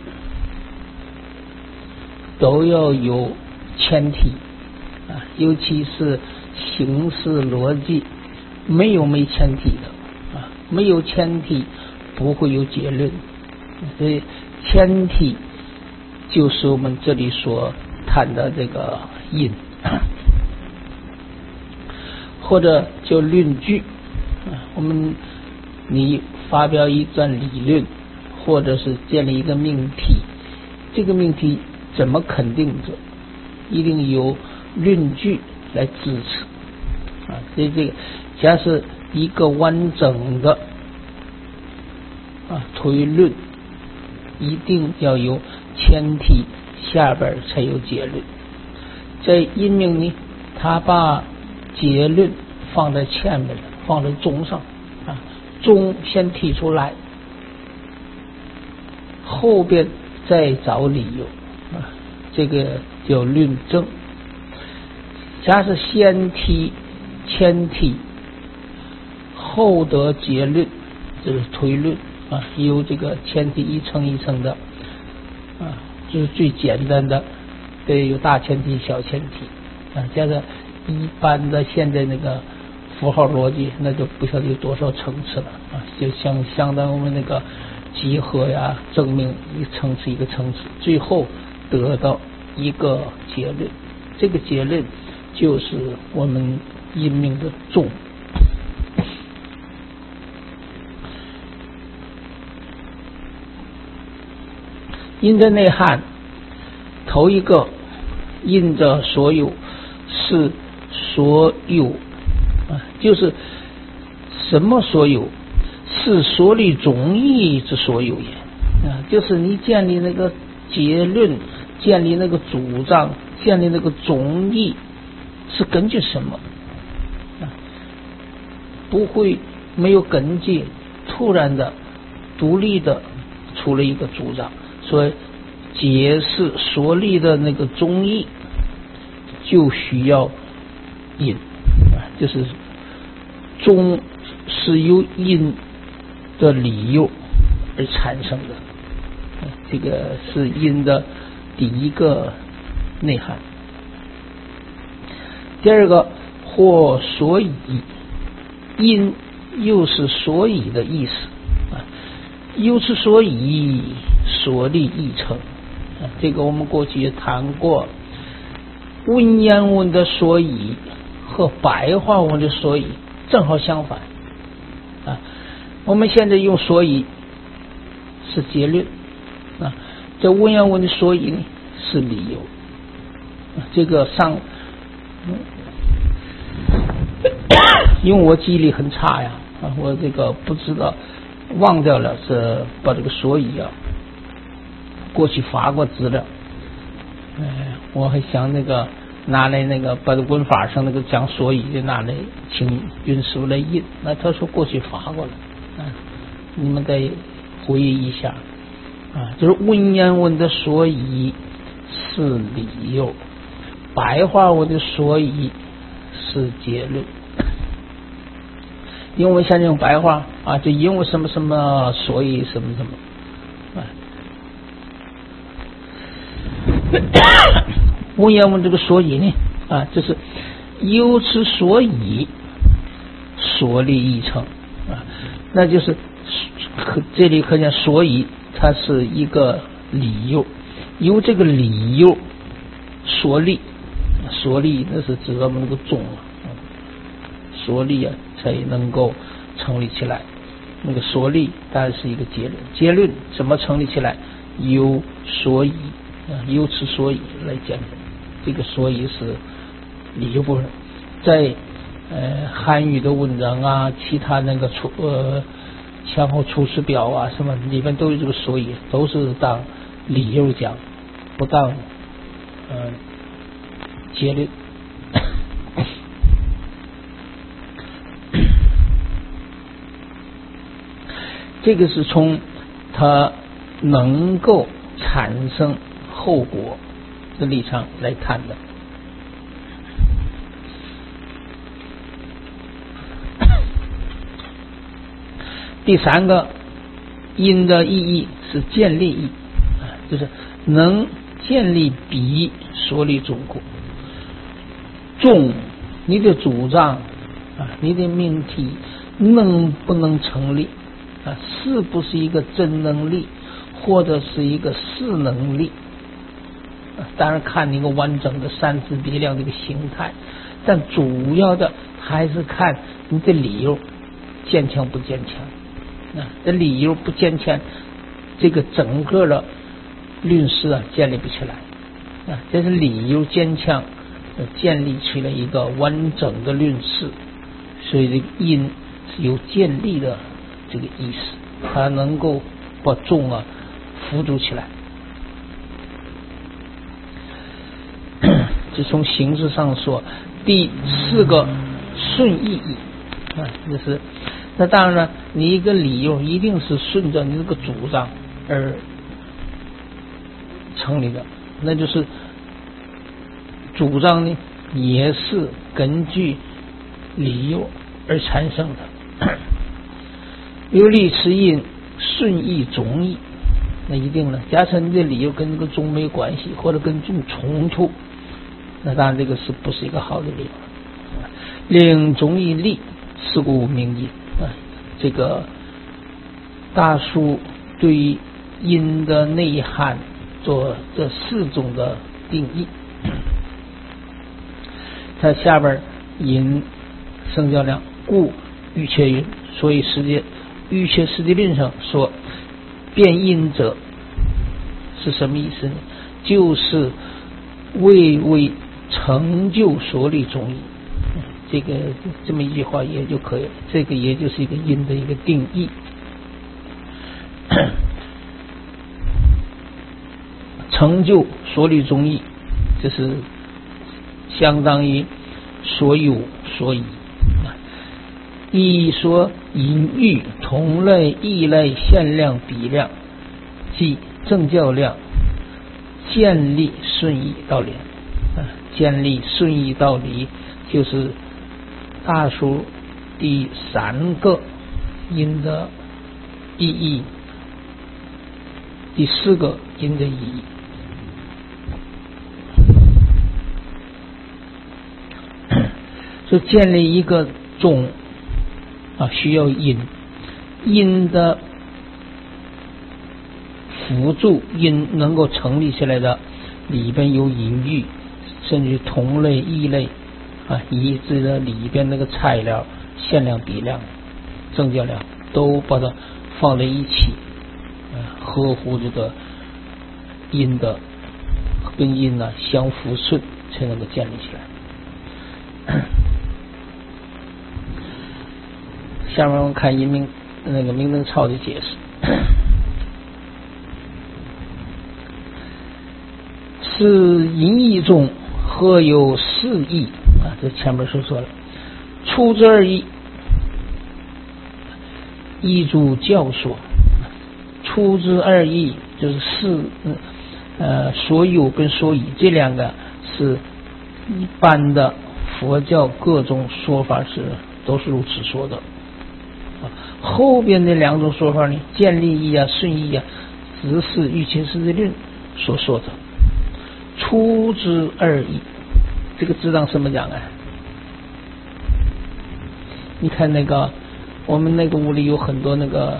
都要有前提啊，尤其是形式逻辑，没前提的啊，没有前提不会有结论，所以前提就是我们这里所谈的这个因，或者叫论据啊，你发表一段理论，或者是建立一个命题，这个命题怎么肯定着，一定有论据来支持啊。所以这个假设一个完整的推论，一定要有前提，下边才有结论。在因命呢，他把结论放在前面，放在中上啊，中先提出来，后边再找理由啊，这个叫论证。假设先提前提后得结论，这是推论啊，有这个前提一层一层的啊，就是最简单的，得有大前提小前提啊，加上一般的现在那个符号逻辑，那就不晓得有多少层次了啊，就相当于我们那个集合呀、证明一层次一个层次，最后得到一个结论，这个结论就是我们因命的重。因的内涵，头一个因的所有是所有啊，就是什么所有？是所立总义之所有也啊，就是你建立那个结论，建立那个主张，建立那个总义，是根据什么啊？不会没有根据，突然的独立的出了一个主张，所以解释所立的那个总义就需要因啊，就是总是由因的理由而产生的，这个是因的第一个内涵。第二个，或所以，因又是所以的意思啊，又是所以所立义成啊，这个我们过去也谈过，文言文的所以和白话文的所以正好相反啊。我们现在用所以是结论啊，这文言文的所以呢是理由啊，这个因为我记忆力很差呀啊，我这个不知道忘掉了，是把这个所以啊过去发过资料，我还想那个拿来那个把文法上那个讲所以的拿来请云师傅来印，那他说过去发过了啊，你们再回忆一下就是文言文的所以是理由，白话文的所以是结论。因为像这种白话就因为什么什么所以什么什么文言文这个所以呢就是由此所以所立议成那就是这里可见所以它是一个理由，由这个理由所立那是指我们那个宗所立才能够成立起来。那个所立当然是一个结论怎么成立起来？由所以由此所以来讲，这个所以是理由部分。在汉语的文章其他那个前后出师表什么里面都有这个所以，都是当理由讲，不当结论。这个是从它能够产生后果的立场来看的。第三个因的意义是建立义，就是能建立比所立中果。你的主张你的命题能不能成立是不是一个真能力或者是一个事能力当然看你一个完整的三字别量的一个形态，但主要的还是看你的理由坚强不坚强这理由不坚强，这个整个的论事建立不起来这是理由坚强建立起了一个完整的论事，所以这个因是有建立的这个意思，它能够把众辅助起来。就从形式上说，第四个顺意义就是那当然了，你一个理由一定是顺着你这个主张而成立的，那就是主张呢也是根据理由而产生的。有理持因顺义中义，那一定了，假设你的理由跟这个宗没关系，或者跟宗冲突，那当然这个是不是一个好的理由？令中义立，是故名因这个大书对于因的内涵做这四种的定义。它下边引圣教量故欲切云，所以欲切实际论上说变因者是什么意思呢？就是为成就所立中义，这个这么一句话也就可以了，这个也就是一个因的一个定义。成就所立中义，就是相当于所有所以。一说隐喻同类异类限量比量，即正教量建立顺义道理建立顺义道理就是大书第三个因的意义，第四个因的意义。就建立一个宗需要因的辅助，因能够成立起来的里边有隐喻，甚至同类异类以致的里边那个材料限量比量正教量都把它放在一起合乎这个因的跟因相辅顺，才能够建立起来。下面我们看明灯操的解释。是隐义中何有四义这前面说了，出之二义，依诸教说，出之二义就是所有跟所以这两个是一般的佛教各种说法都是如此说的。后边的两种说法呢，建立义啊、顺义啊，只是玉清师的论所说的，出之二义。这个知道什么讲啊？你看那个我们那个屋里有很多那个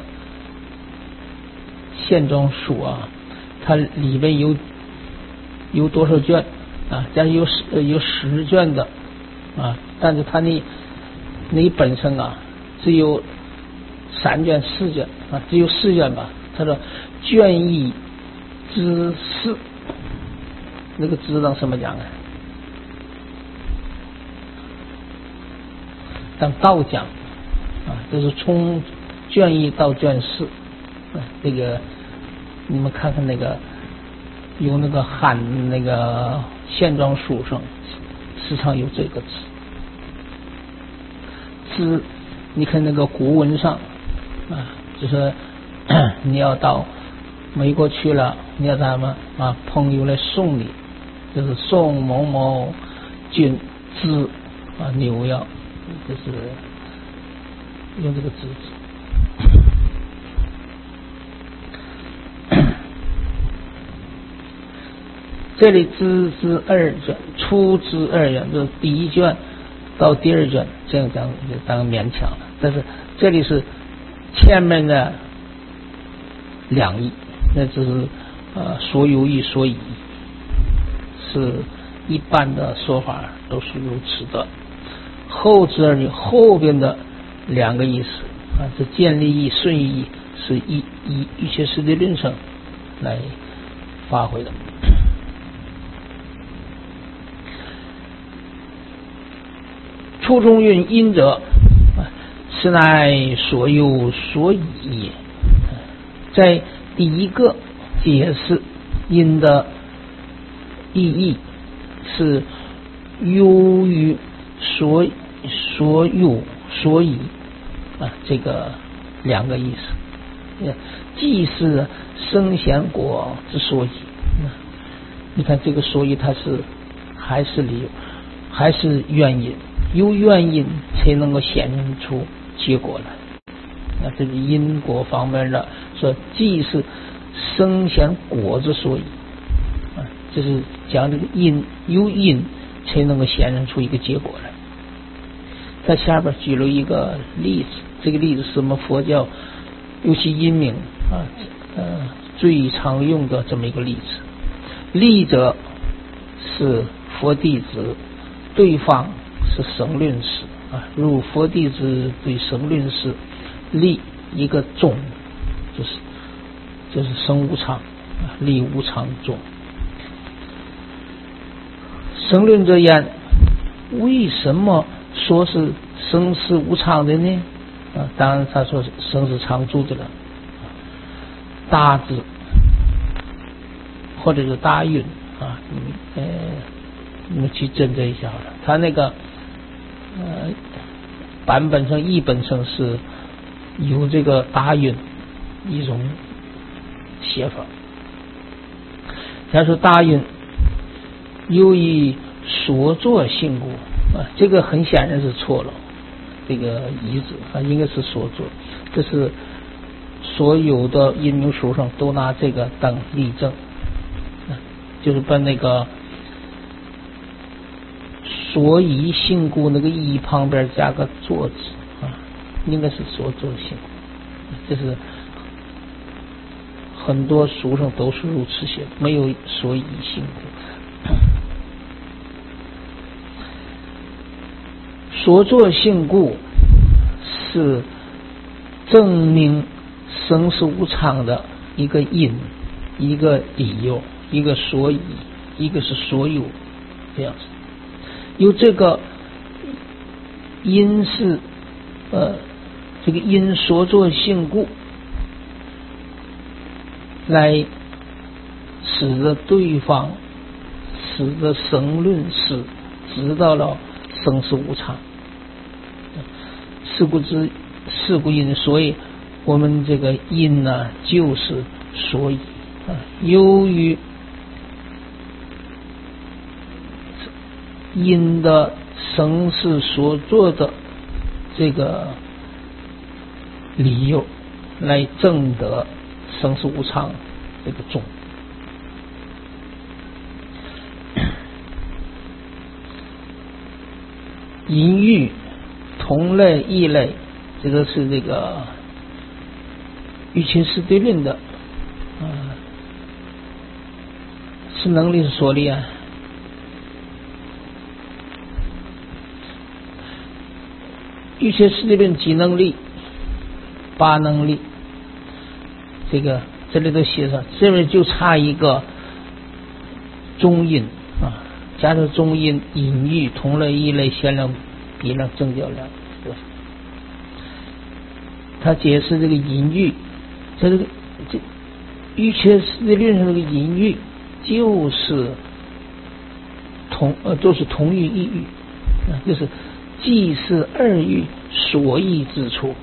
线装书啊，它里边有多少卷啊？但是有10卷的啊，但是它那本身啊只有3卷4卷啊，只有4卷吧。他说卷义之4，那个知道什么讲啊？当道讲啊，就是从卷1到卷4啊，这个你们看看那个有那个汉那个线装书上时常有这个字，你看那个古文上啊，就是你要到美国去了，你要咱们啊朋友来送你，就是送某某君之啊纽约，就是用这个字。这里知之2卷，出之2卷，就是第1卷到第2卷，这样讲就当勉强了。但是这里是前面的2义，那就是所有义所以义，是一般的说法都是如此的。后之2义后边的2个意思啊，这建立义、顺义是以玉切师的论证来发挥的。初中运因者，是乃所有所以也。在第1个解释因的意义是由于所有所以啊，这个2个意思，既是生贤果之所以。你看这个所以它是还是理由，还是原因，有原因才能够显现出结果来。那这个因果方面的说，既是生贤果之所以啊，就是讲这个因，有因才能够显现出一个结果来。在下边举了一个例子，这个例子是什么？佛教尤其因明啊最常用的这么一个例子。例者是佛弟子，对方是生论师啊，如佛弟子对生论师立一个宗，就是生无常啊，立无常宗。生论者言，为什么说是生是无常的呢？啊，当然他说是生是常住的了。大智或者是大运啊，你们去斟酌一下好了。他那个版本上译本上是有这个大运一种写法。他说大运由于所作性故啊，这个很显然是错了，这个义字啊应该是所作，这是所有的因明书上都拿这个当例证，就是把那个所以性故那个义旁边加个作字啊，应该是所作性故，这是很多书上都是如此写的，没有所以性故。所作性故是证明生死无常的一个因，一个理由，一个所以，一个是所有，这样子。由这个因是这个因所作性故来使得对方，使得生论师知道了生死无常，是故因，所以我们这个因呢就是所以由于因的生事所做的这个理由来证得生死无常这个宗。因欲同类异类，这个是这个欲切实对论的是能力是所力啊。欲切实对论即能力八能力，这个这里都写上，这边就差一个中因加上中因隐喻同类异类限量比量正较量。他解释这个隐喻，这欲切实对论上这个隐喻就是都是同欲异欲就是既是二欲所异之处。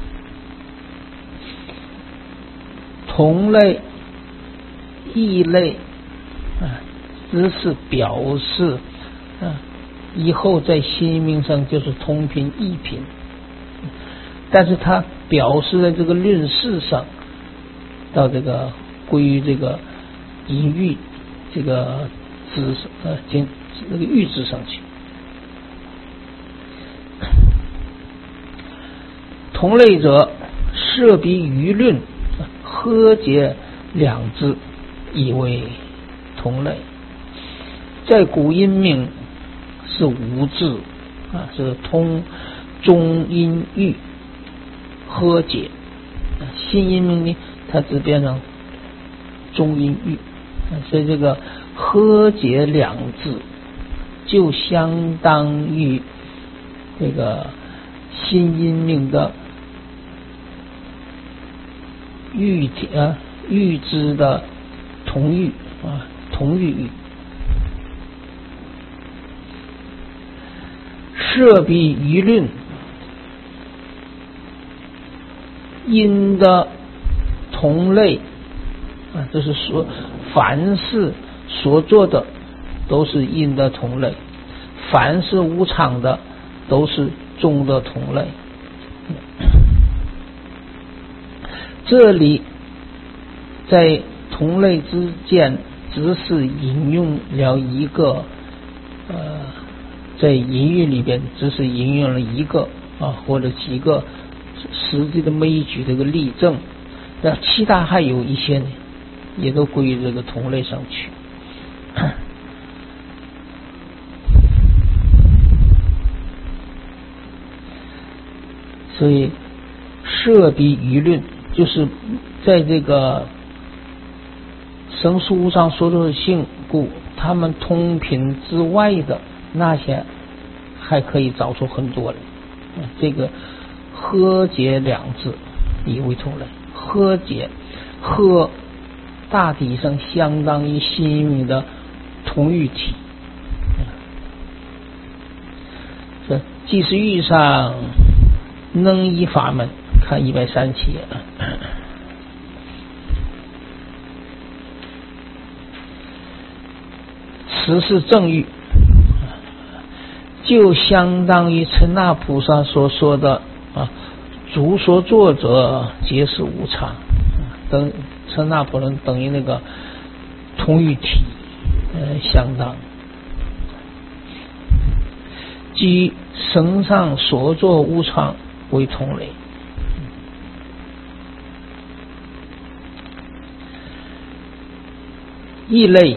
同类异类只是表示以后在心命上就是同频异频，但是它表示在这个论事上到这个归于这个隐喻这个这个喻之上去。同类者设彼舆论和解两字以为同类。在古音命是无字是通中音喻和解，新音命呢它只变成中音喻，所以这个和解两字就相当于这个新音命的喻之的同喻同喻喻。设彼舆论因的同类就是说凡是所做的都是因的同类，凡是无常的都是宗的同类。这里在同类之间只是引用了一个在隐喻里边只是引用了一个或者几个实际的枚举这个例证，那其他还有一些呢也都归于这个同类上去。所以设彼舆论就是在这个生死无常所作的性故，他们同频之外的那些还可以找出很多来。这个和解两字以为同类，和解和大体上相当于心命的同喻体。这即是喻上能依法门，看137页。此是正喻，就相当于陈那菩萨所说的诸所作者皆是无常，等陈那菩萨等于那个同喻体相当。即生上所作无常为同类。异类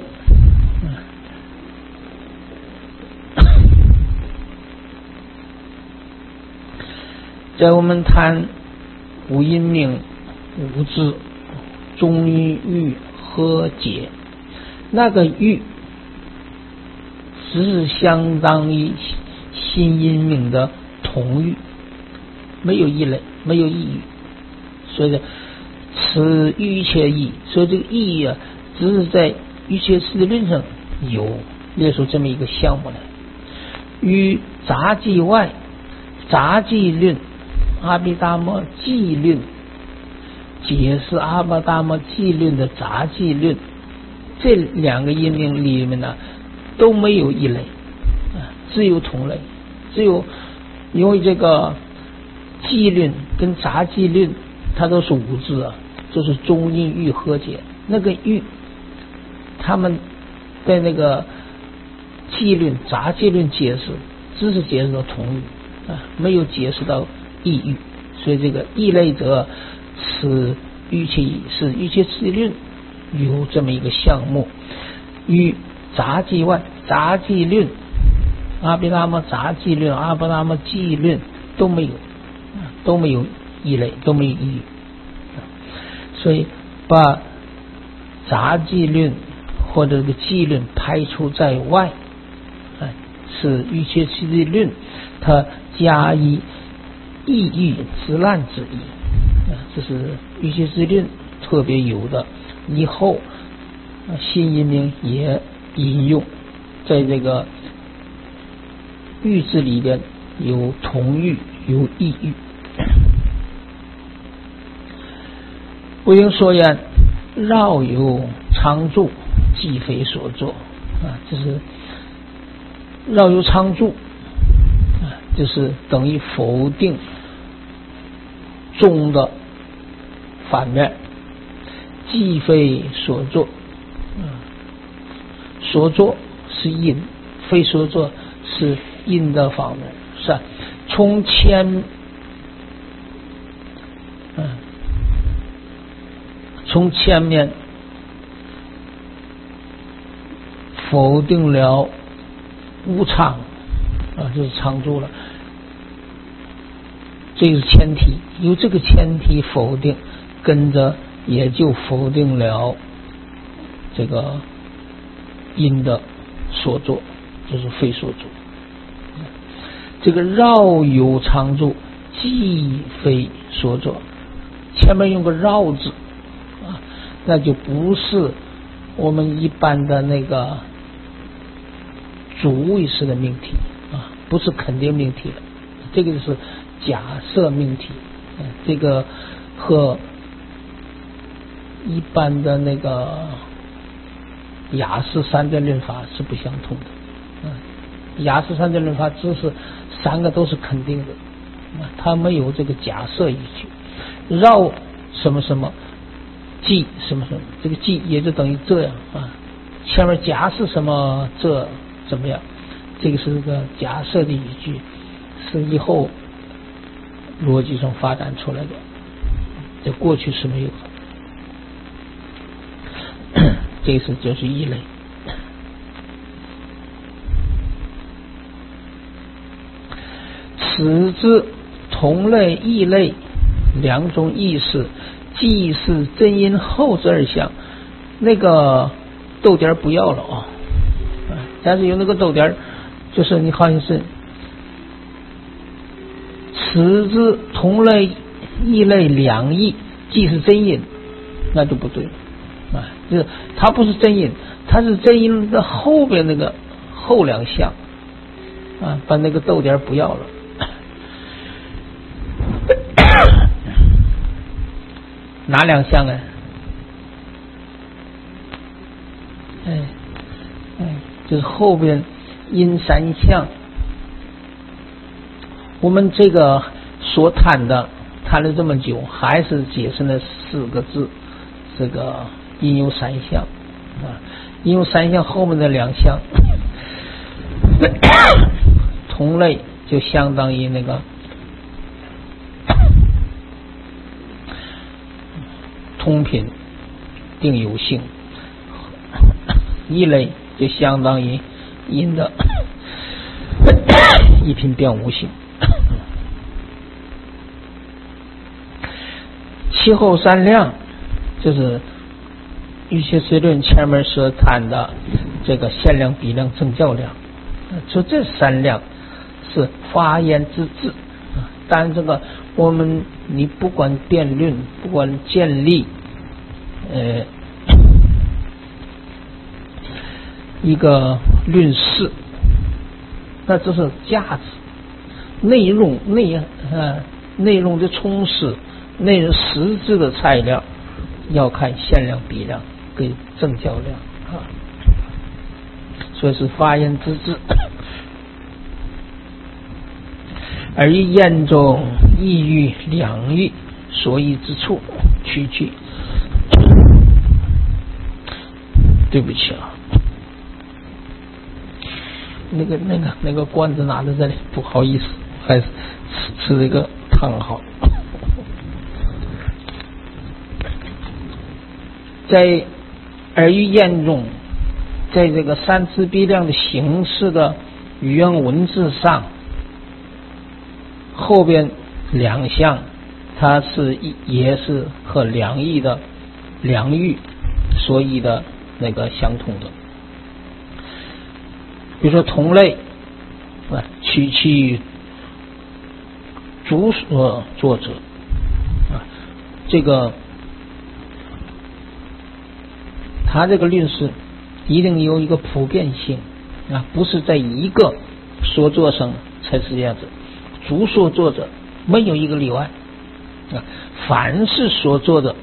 在我们谈无因命、无字、中音喻和解，那个喻只是相当于新因命的同喻，没有异类，没有异喻，所以此欲切义。所以这个义只是在欲切实对论上有列出这么一个项目来。与杂记外，杂记论、阿毗达摩记论解释阿巴达摩寂论的杂寂论，这两个音名里面呢都没有异类，只有同类，只有因为这个寂论跟杂寂论它都是五字啊，就是中音韵合解，那个韵他们在那个寂论杂寂论解释只是解释到同语没有解释到异语，所以这个异类者是瑜伽寂论有这么一个项目，与杂寂外，杂寂论阿毗达摩杂寂论阿毗达摩寂论都没有异类，都没有异语，所以把杂寂论或者这个寂论排除在外，是瑜伽寂论它加以异喻之难之意，这是瑜伽寂论特别有的，以后新音名也引用，在这个喻字里边有同喻有异喻。不应说言，绕有常住，即非所作这是绕有常住就是等于否定中的反面，即非所作所作是因，非所作是因的方面，是从前面否定了无常就是常住了，这是前提，由这个前提否定，跟着也就否定了这个因的所作，就是非所作。这个绕有常住，即非所作，前面用个绕字那就不是我们一般的那个主谓式的命题不是肯定命题了，这个是假设命题，这个和一般的那个雅思三点论法是不相同的。雅思三点论法只是三个都是肯定的，它没有这个假设依据。绕什么什么，即什么什么，这个即也就等于这样前面假设什么这怎么样，这个是个假设的语句，是以后逻辑上发展出来的，在过去是没有的。这是就是异类。此之同类异类两种意思，既是真因后之二项，那个逗点不要了但是有那个逗点就是你好像是此之同类异类两义，既是真因，那就不对了就是它不是真因，它是真因的后边那个后两项把那个逗点不要了。哪两项就是后边因三项。我们这个所谈了这么久，还是解释了四个字，这个因有三项因有三项后面的两项同类就相当于那个通品定有性，异类就相当于因的一品变无性。其后三量就是瑜伽师论前面所谈的这个限量、比量、正教量，说这三量是发言之治但这个你不管辩论，不管建立一个论事，那这是价值内容的充实那是实质的材料，要看限量、比量跟正教量啊，所以是发言之至。而于言中一语两语所依之处，区区。对不起啊，那个罐子拿在这里，不好意思，还是吃这个汤好。在而于言中，在这个三次比量的形式的语言文字上，后边两项它也是和两义的两语所依的那个相同的。比如说同类取其于主所作者这个他这个律是一定有一个普遍性不是在一个所作上才是这样子，主所作者没有一个例外凡是所作的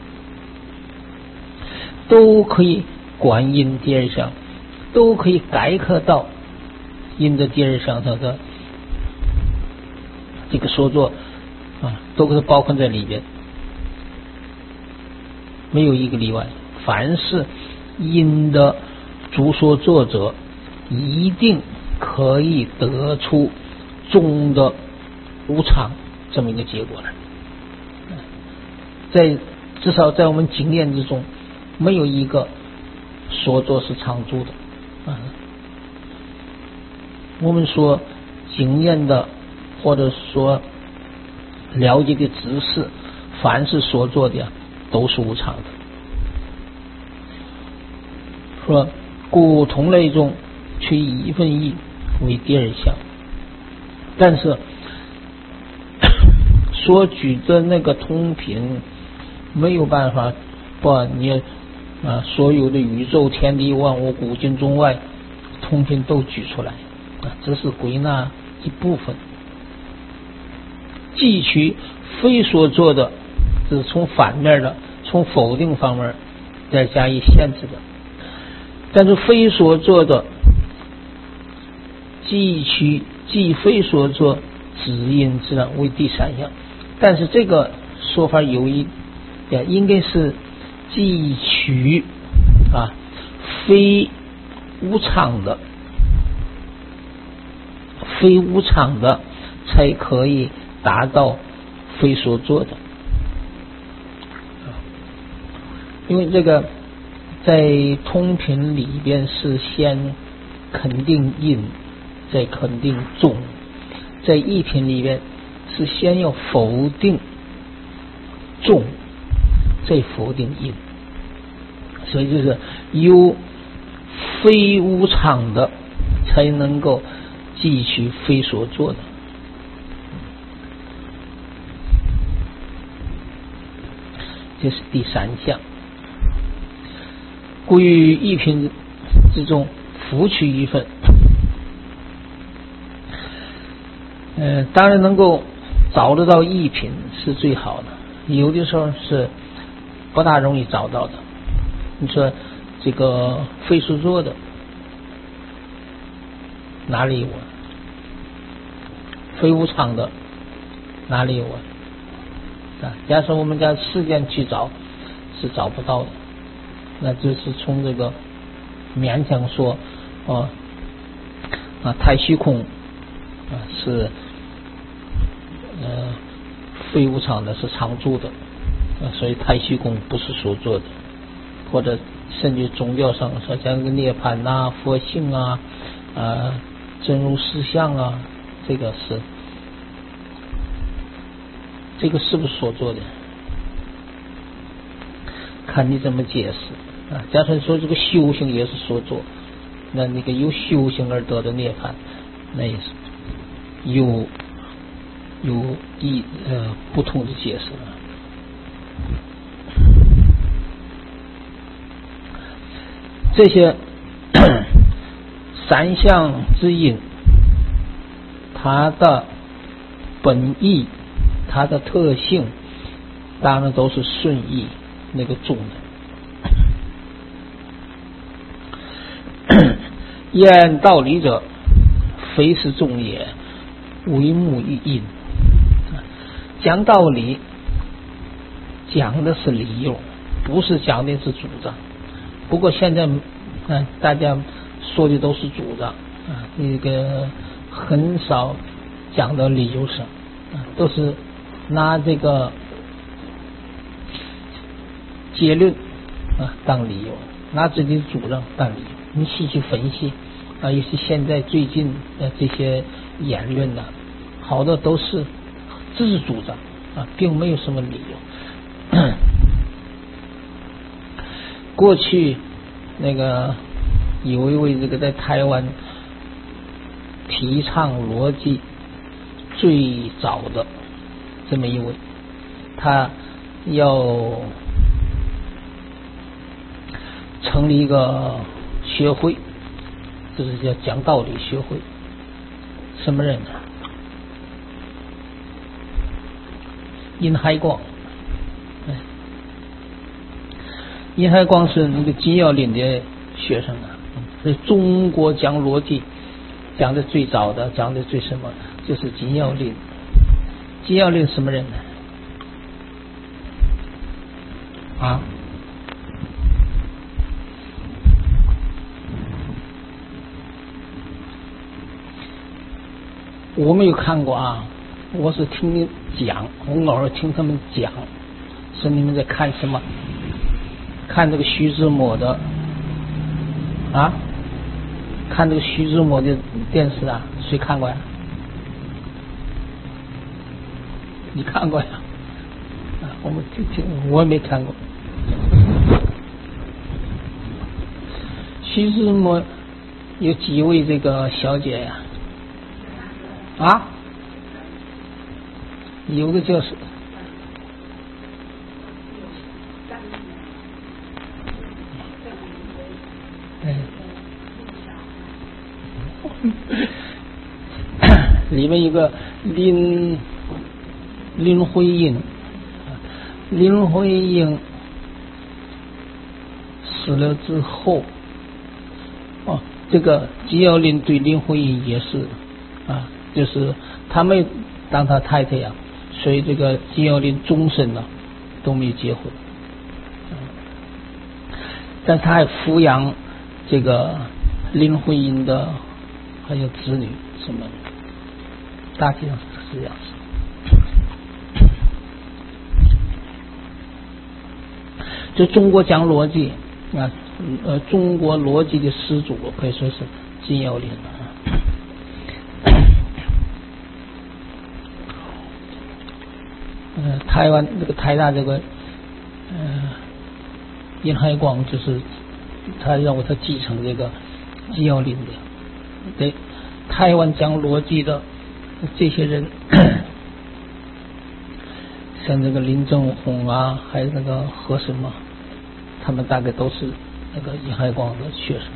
都可以观音第二项，都可以概括到因的第二项它的这个所作都可以包括在里边，没有一个例外。凡是因的主所作者一定可以得出中的无常这么一个结果来。至少在我们经验之中，没有一个所作是常住的我们说经验的或者说了解的知识，凡是所做的都是无常的。说故同类中取一分义为第二项，但是所举的那个通品没有办法把你所有的宇宙天地万物古今中外通品都举出来只是归纳一部分，既取非所作的，这是从反面的，从否定方面再加以限制的。但是非所作的即非所作指因自然为第三项，但是这个说法有一应该是即取非无常的才可以达到非所作的。因为这个在通品里边是先肯定因再肯定中，在义品里边是先要否定中再否定因，所以就是有非无常的才能够记取非所作的。这是第三项。故于义品之中福取一份当然能够找得到义品是最好的，有的时候是不大容易找到的。你说这个非所作的哪里有非无常的哪里有假设我们在世间去找是找不到的，那就是从这个勉强说太虚空是非无常的，是常住的所以太虚空不是所做的，或者甚至宗教上说像个涅槃佛性真如实相这个是不是所做的，看你怎么解释假设说这个修行也是所做，那个由修行而得的涅槃，那也是有不同的解释这些三项之因，它的本意、它的特性当然都是顺义那个重的。言道理者，非是众也，为目于因。讲道理，讲的是理由，不是讲的是主张。不过现在，大家说的都是主张啊，那个很少讲到理由上，都是拿这个结论当理由，拿自己的主张当理由。你细去分析啊，尤其现在最近的这些言论呢，好多都是只是主张啊，并没有什么理由。过去那个有一位这个在台湾提倡逻辑最早的这么一位，他要成立一个学会，就是叫讲道理学会。什么人呢？殷海光。殷海光是那个金耀林的学生啊，在中国讲逻辑讲的最早的，讲的最什么，就是金耀林。金耀林什么人呢？啊？我没有看过啊，我是听你讲，我偶尔听他们讲，说你们在看什么？看这个徐志摩的啊，看这个徐志摩的电视啊，谁看过呀？你看过呀？啊，我们听，我也没看过。徐志摩有几位这个小姐呀？啊，有个叫是，里面一个林徽因，林徽因死了之后，这个纪晓岚对林徽因也是啊。就是他没当他太太呀，所以这个纪晓岚终身呢都没结婚，但他还抚养这个林徽因的还有子女什么的，大体上是这样子。就中国讲逻辑啊，中国逻辑的始祖可以说是纪晓岚台湾这个台大这个殷海光，就是他认为他继承这个纪晓岚的，对台湾讲逻辑的这些人，像这个林正宏啊，还有那个何什么，他们大概都是那个殷海光的学生。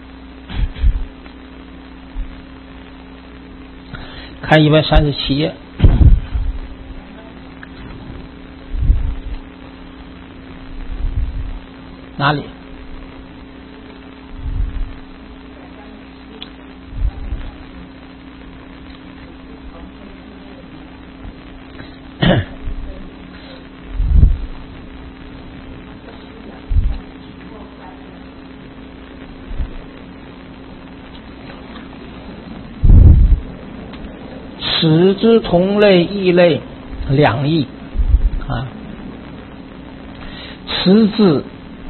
看137页。哪里？此之同类异类两异啊，此字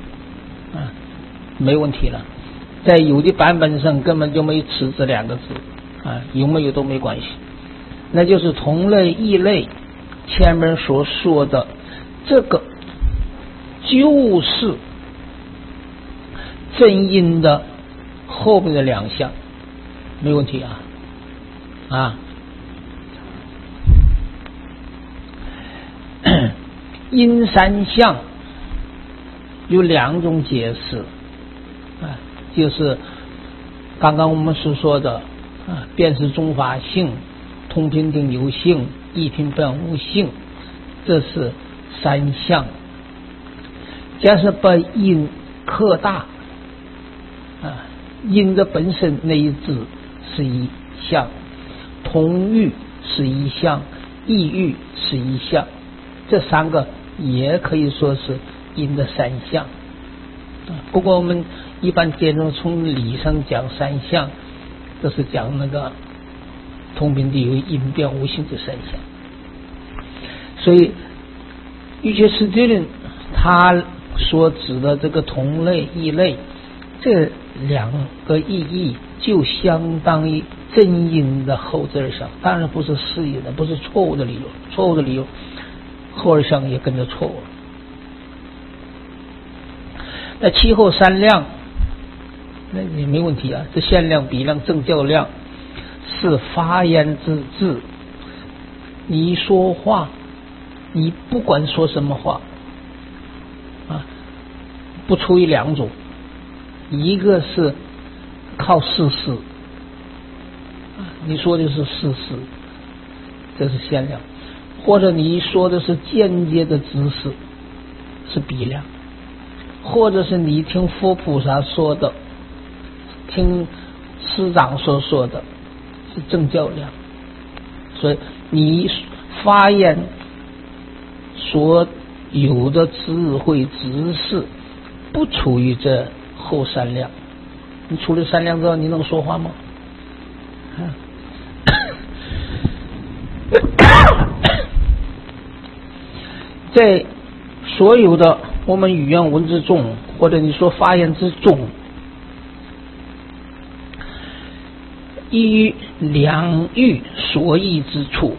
没问题了，在有的版本上根本就没有此字两个字啊，有没有都没关系，那就是同类异类前面所说的这个就是正音的后面的两项，没问题啊。阴三项有两种解释就是刚刚我们所说的辨识中法性，通平定有性，异平本无性，这是三项。假设把音扩大音的本身那一字是一项，同域是一项，异域是一项，这三个也可以说是音的三项。不过我们一般见中从理上讲三项，这是讲那个同频地位音变无性这三项。所以瑜伽师地论他所指的这个同类异类这两个意义，就相当于真因的后置二项，当然不是是因的，不是错误的理由，错误的理由后二项也跟着错误。那气候三量那也没问题啊，这限量、比量、正教量是发言之智。你说话，你不管说什么话不出于两种，一个是靠事实你说的是事实，这是限量，或者你说的是间接的知识，是比量，或者是你听佛菩萨说的，听师长所说的，是正教量。所以你发言所有的智慧知识不处于这后三量。你除了三量之后，你能说话吗？在所有的我们语言文字中，或者你说发言之中，依于两域所异之处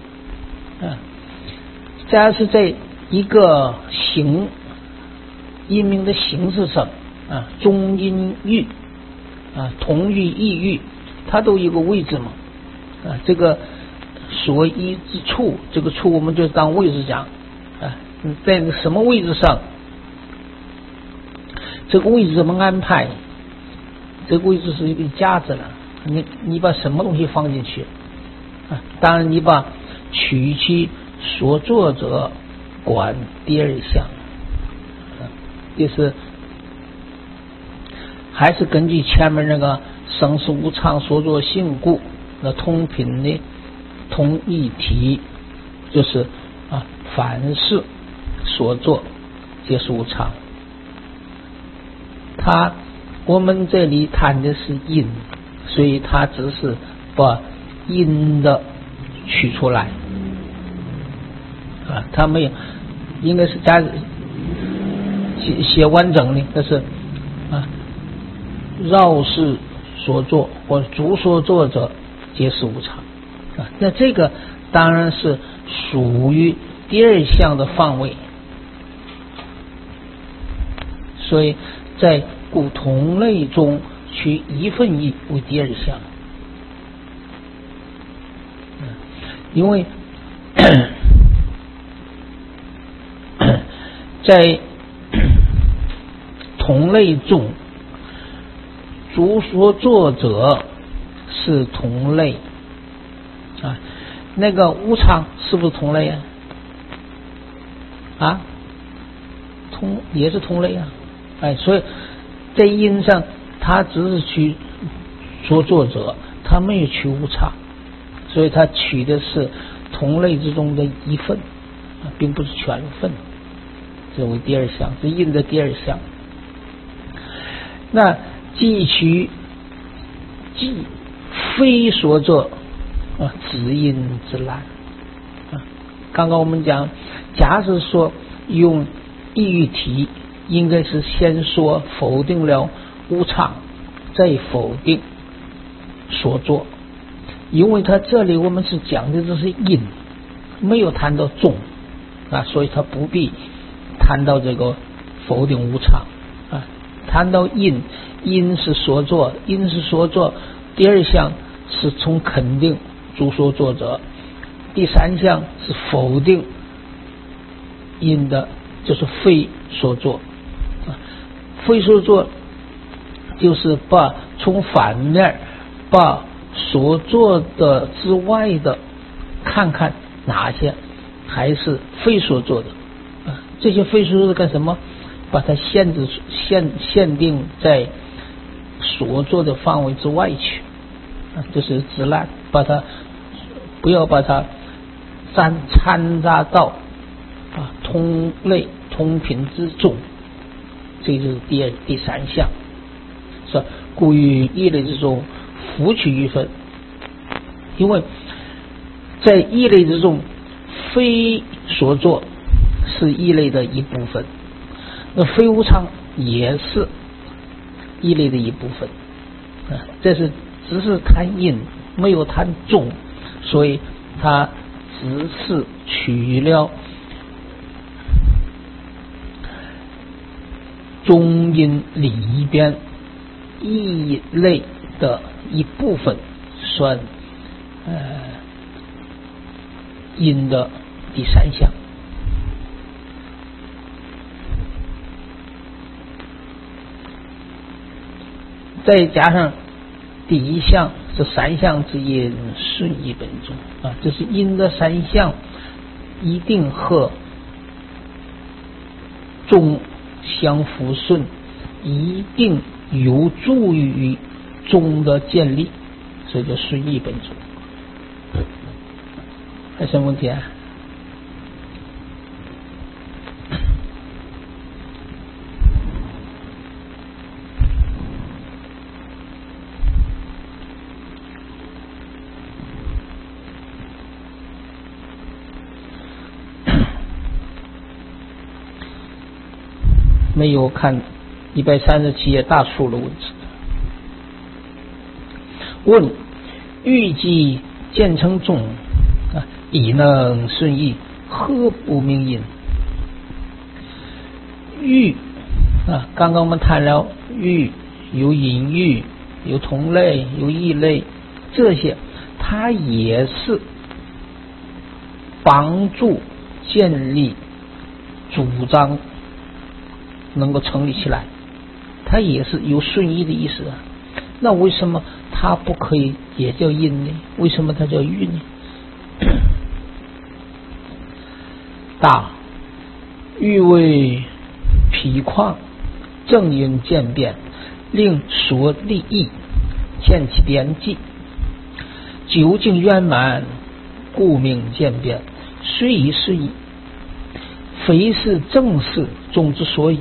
这是在一个形音名的形式上中音域同域异域，它都有一个位置嘛这个所依之处，这个处我们就当位置讲在什么位置上，这个位置怎么安排，这个位置是一个架子了，你把什么东西放进去当然你把取其所作者管第二项就是还是根据前面那个生死无常所作性故，那通品的同一体就是凡事所作皆是无常。我们这里谈的是因，所以它只是把因的取出来它没有应该是加写完整的，但是绕事所作或诸所作者皆是无常那这个当然是属于第二项的范围。所以在故同类中取一分义为第二项因为在同类中诸所作者是同类那个无常是不是同类也是同类所以在因上他只是取所作者，他没有取无常，所以他取的是同类之中的一份并不是全份，这为第二项，是因的第二项。那既取既非所作只因之难刚刚我们讲，假使说用异喻体，应该是先说否定了无常，再否定所作，因为他这里我们是讲的这是因，没有谈到种所以他不必谈到这个否定无常谈到因是所作，因是所作，第二项是从肯定诸所作者，第三项是否定因的，就是非所作非所作就是从反面把所做的之外的看看哪些还是非所做的这些非所作干什么？把它限定在所作的范围之外去，这是自滥，不要把它掺杂到同类同品之中，这就是第三项。是故于异类之中，弗取一分。因为在异类之中，非所作是异类的一部分，那非无常也是异类的一部分。这是只是贪因，没有贪众，所以它只是取了中因里边异类的一部分，算因的第三项。再加上第一项是三项之因顺义本宗这是因的三项一定和中相辅顺，一定有助于中的建立，所以叫顺义本宗。还有什么问题啊？没有看137页大数的问题。问：欲即见成中以能顺义，何不明因？欲刚刚我们谈了欲有隐喻，有同类，有异类，这些它也是帮助建立主张能够成立起来，它也是有顺义的意思那为什么它不可以也叫因呢？为什么它叫欲呢？答：欲为脾况，正因渐变，令所利益见其边际，究竟圆满，故名渐变，虽以是义，非是正事中之所以。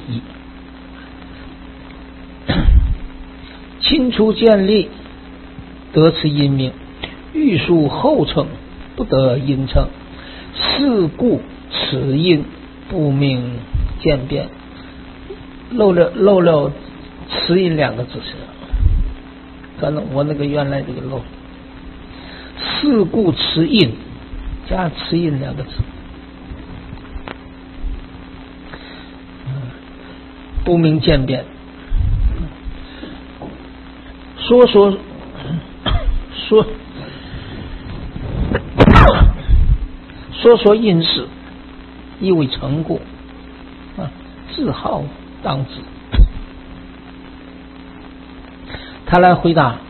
清除建立，得此因名；欲数后称，不得因称。是故此因不明渐变。漏了此因两个字是，刚才我那个原来这个漏。是故此因加此因两个字，不明渐变。说因事，意为成果自好当知。他来回答：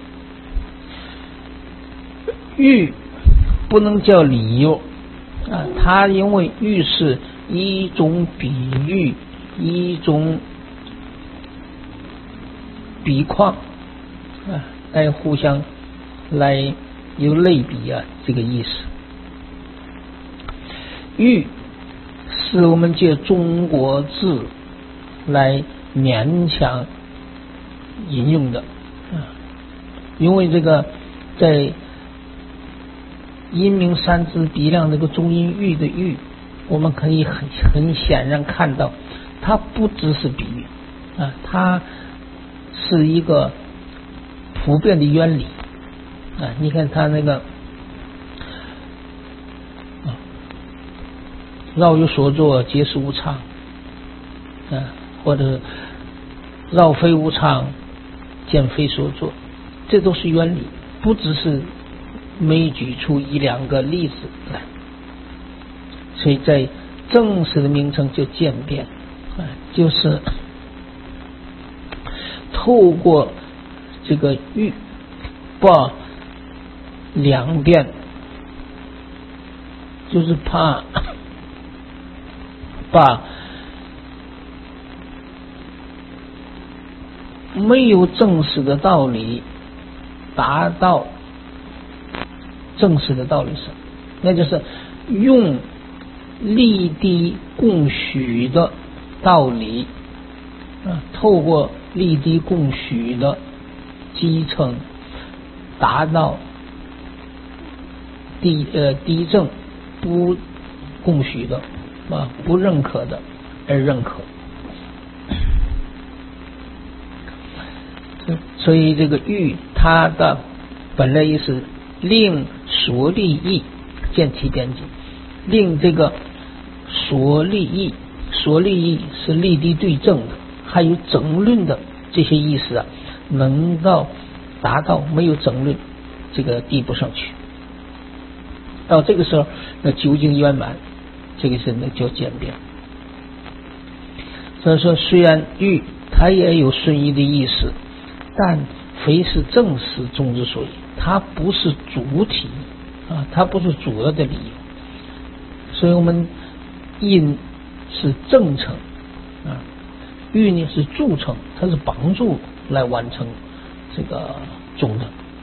欲不能叫理由他因为欲是一种比喻，一种比况来互相来有类比这个意思。欲是我们借中国字来勉强引用的因为这个在阴明三字比量这个中音欲的欲，我们可以很显然看到，它不只是比喻它是一个普遍的原理你看它那个绕有所作，皆是无常或者绕非无常，见非所作，这都是原理，不只是没举出一两个例子来。所以在正式的名称就渐变就是透过这个欲把两边，就是怕把没有证实的道理达到证实的道理上，那就是用立地供许的道理透过立地供许的基层达到低正不供许的不认可的而认可。所以这个欲它的本来意思令所立意见其边际，令这个所立意是立地对正的还有争论的这些意思能够达到没有争论这个地步上去，到这个时候那究竟圆满，这个是那叫渐变。所以说虽然欲它也有顺义的意思，但非是正实中之所以，它不是主体它不是主要的理由。所以我们因是正成欲呢是助成，它是帮助来完成这个中的。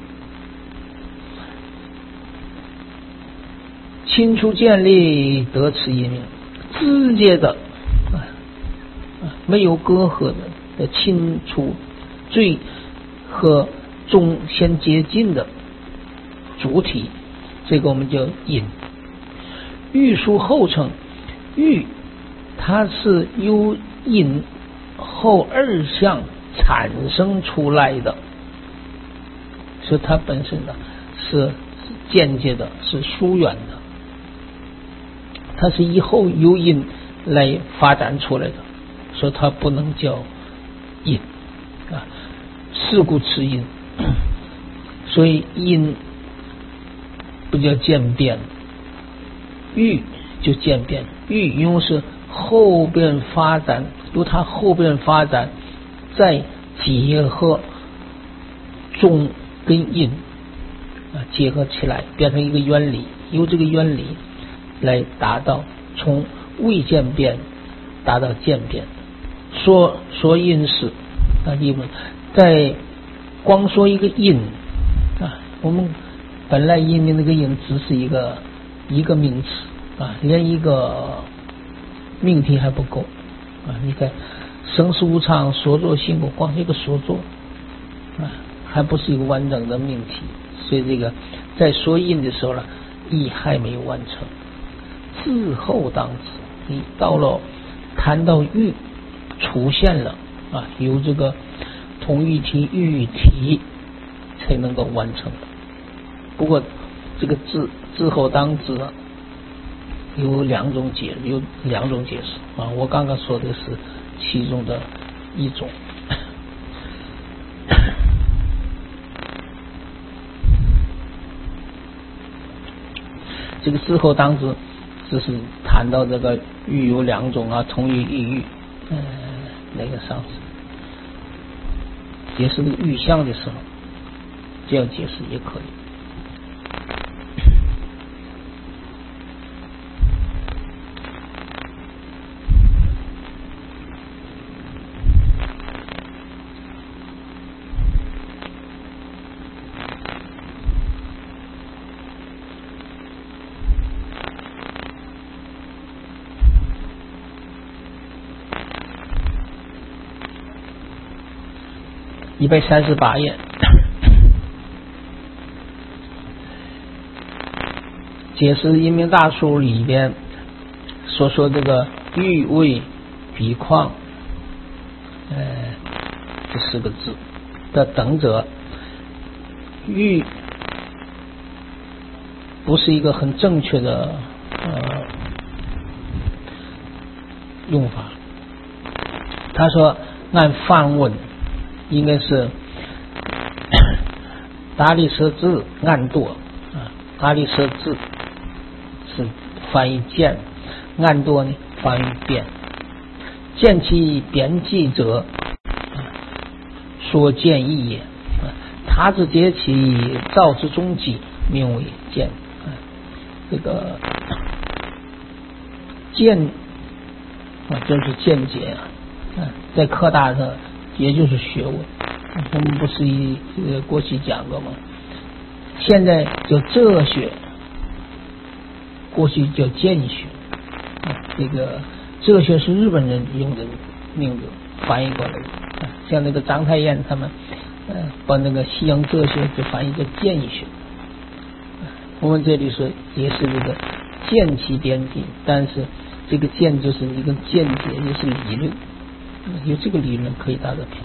亲出建立得此一名，直接的没有隔阂的亲出最和中先接近的主体，这个我们叫因。欲属后成，欲它是由因后二项产生出来的，所以它本身是间接的，是疏远的，它是以后由因来发展出来的，所以它不能叫因是故此因。所以因不叫渐变，欲就渐变，欲因为是后边发展，由它后边发展再结合中跟因结合起来变成一个原理，由这个原理来达到从未渐变达到渐变。说因是因为在光说一个因我们本来因的那个因只是一个名词连一个命题还不够你看生死无常，所作性不，光是一个所作还不是一个完整的命题。所以这个在说因的时候意还没有完成，之后当知你到了谈到欲出现了有这个同欲体欲体才能够完成。不过这个之后当知有两种解释我刚刚说的是其中的一种。这个之后当知只是谈到这个欲有两种同欲异欲那个上次解释这个欲相的时候这样解释也可以。138页解释因明大书里边说这个欲为比况这4个字的等者，欲不是一个很正确的用法。他说按梵文应该是达利舍字按舵达利舍字是翻译见，按舵呢翻译变。见其边际者说见义也，他之结其造之终极名为见。这个见这是见解在科大上也就是学问。我们不是过去讲过吗？现在叫哲学，过去叫见学。这个哲学是日本人用的名字翻译过来的，像那个章太炎他们把那个西洋哲学就翻译叫见学。我们这里说也是这个见其边际，但是这个见就是一个见解，也是理论，有这个理论可以达到平。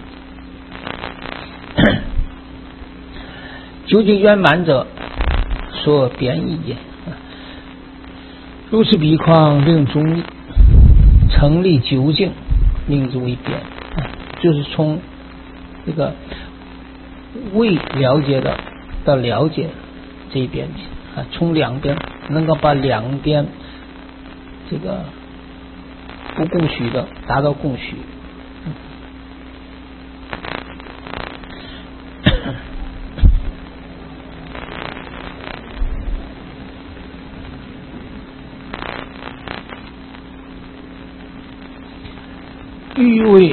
究竟圆满者，说贬义也。如是彼况令中立，成立究竟，命之为变，就是从这个未了解的到了解这一边去从两边能够把两边这个不共许的达到共许。欲为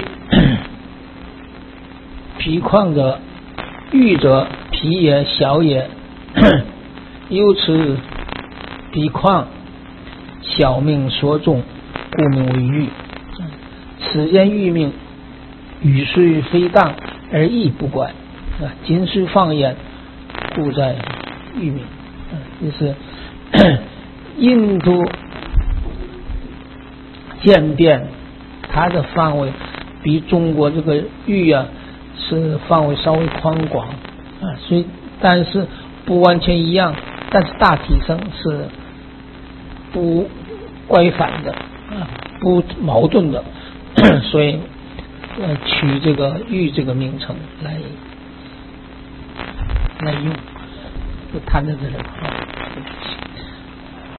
疲旷者，欲者疲也小也，由此疲旷，小命所重，故名为欲。此间欲命，与虽非当而亦不管，今虽放眼，故在欲命。就是印度渐变，它的范围比中国这个域是范围稍微宽广所以但是不完全一样，但是大体上是不乖反的不矛盾的所以取这个域这个名称来用，就谈到这里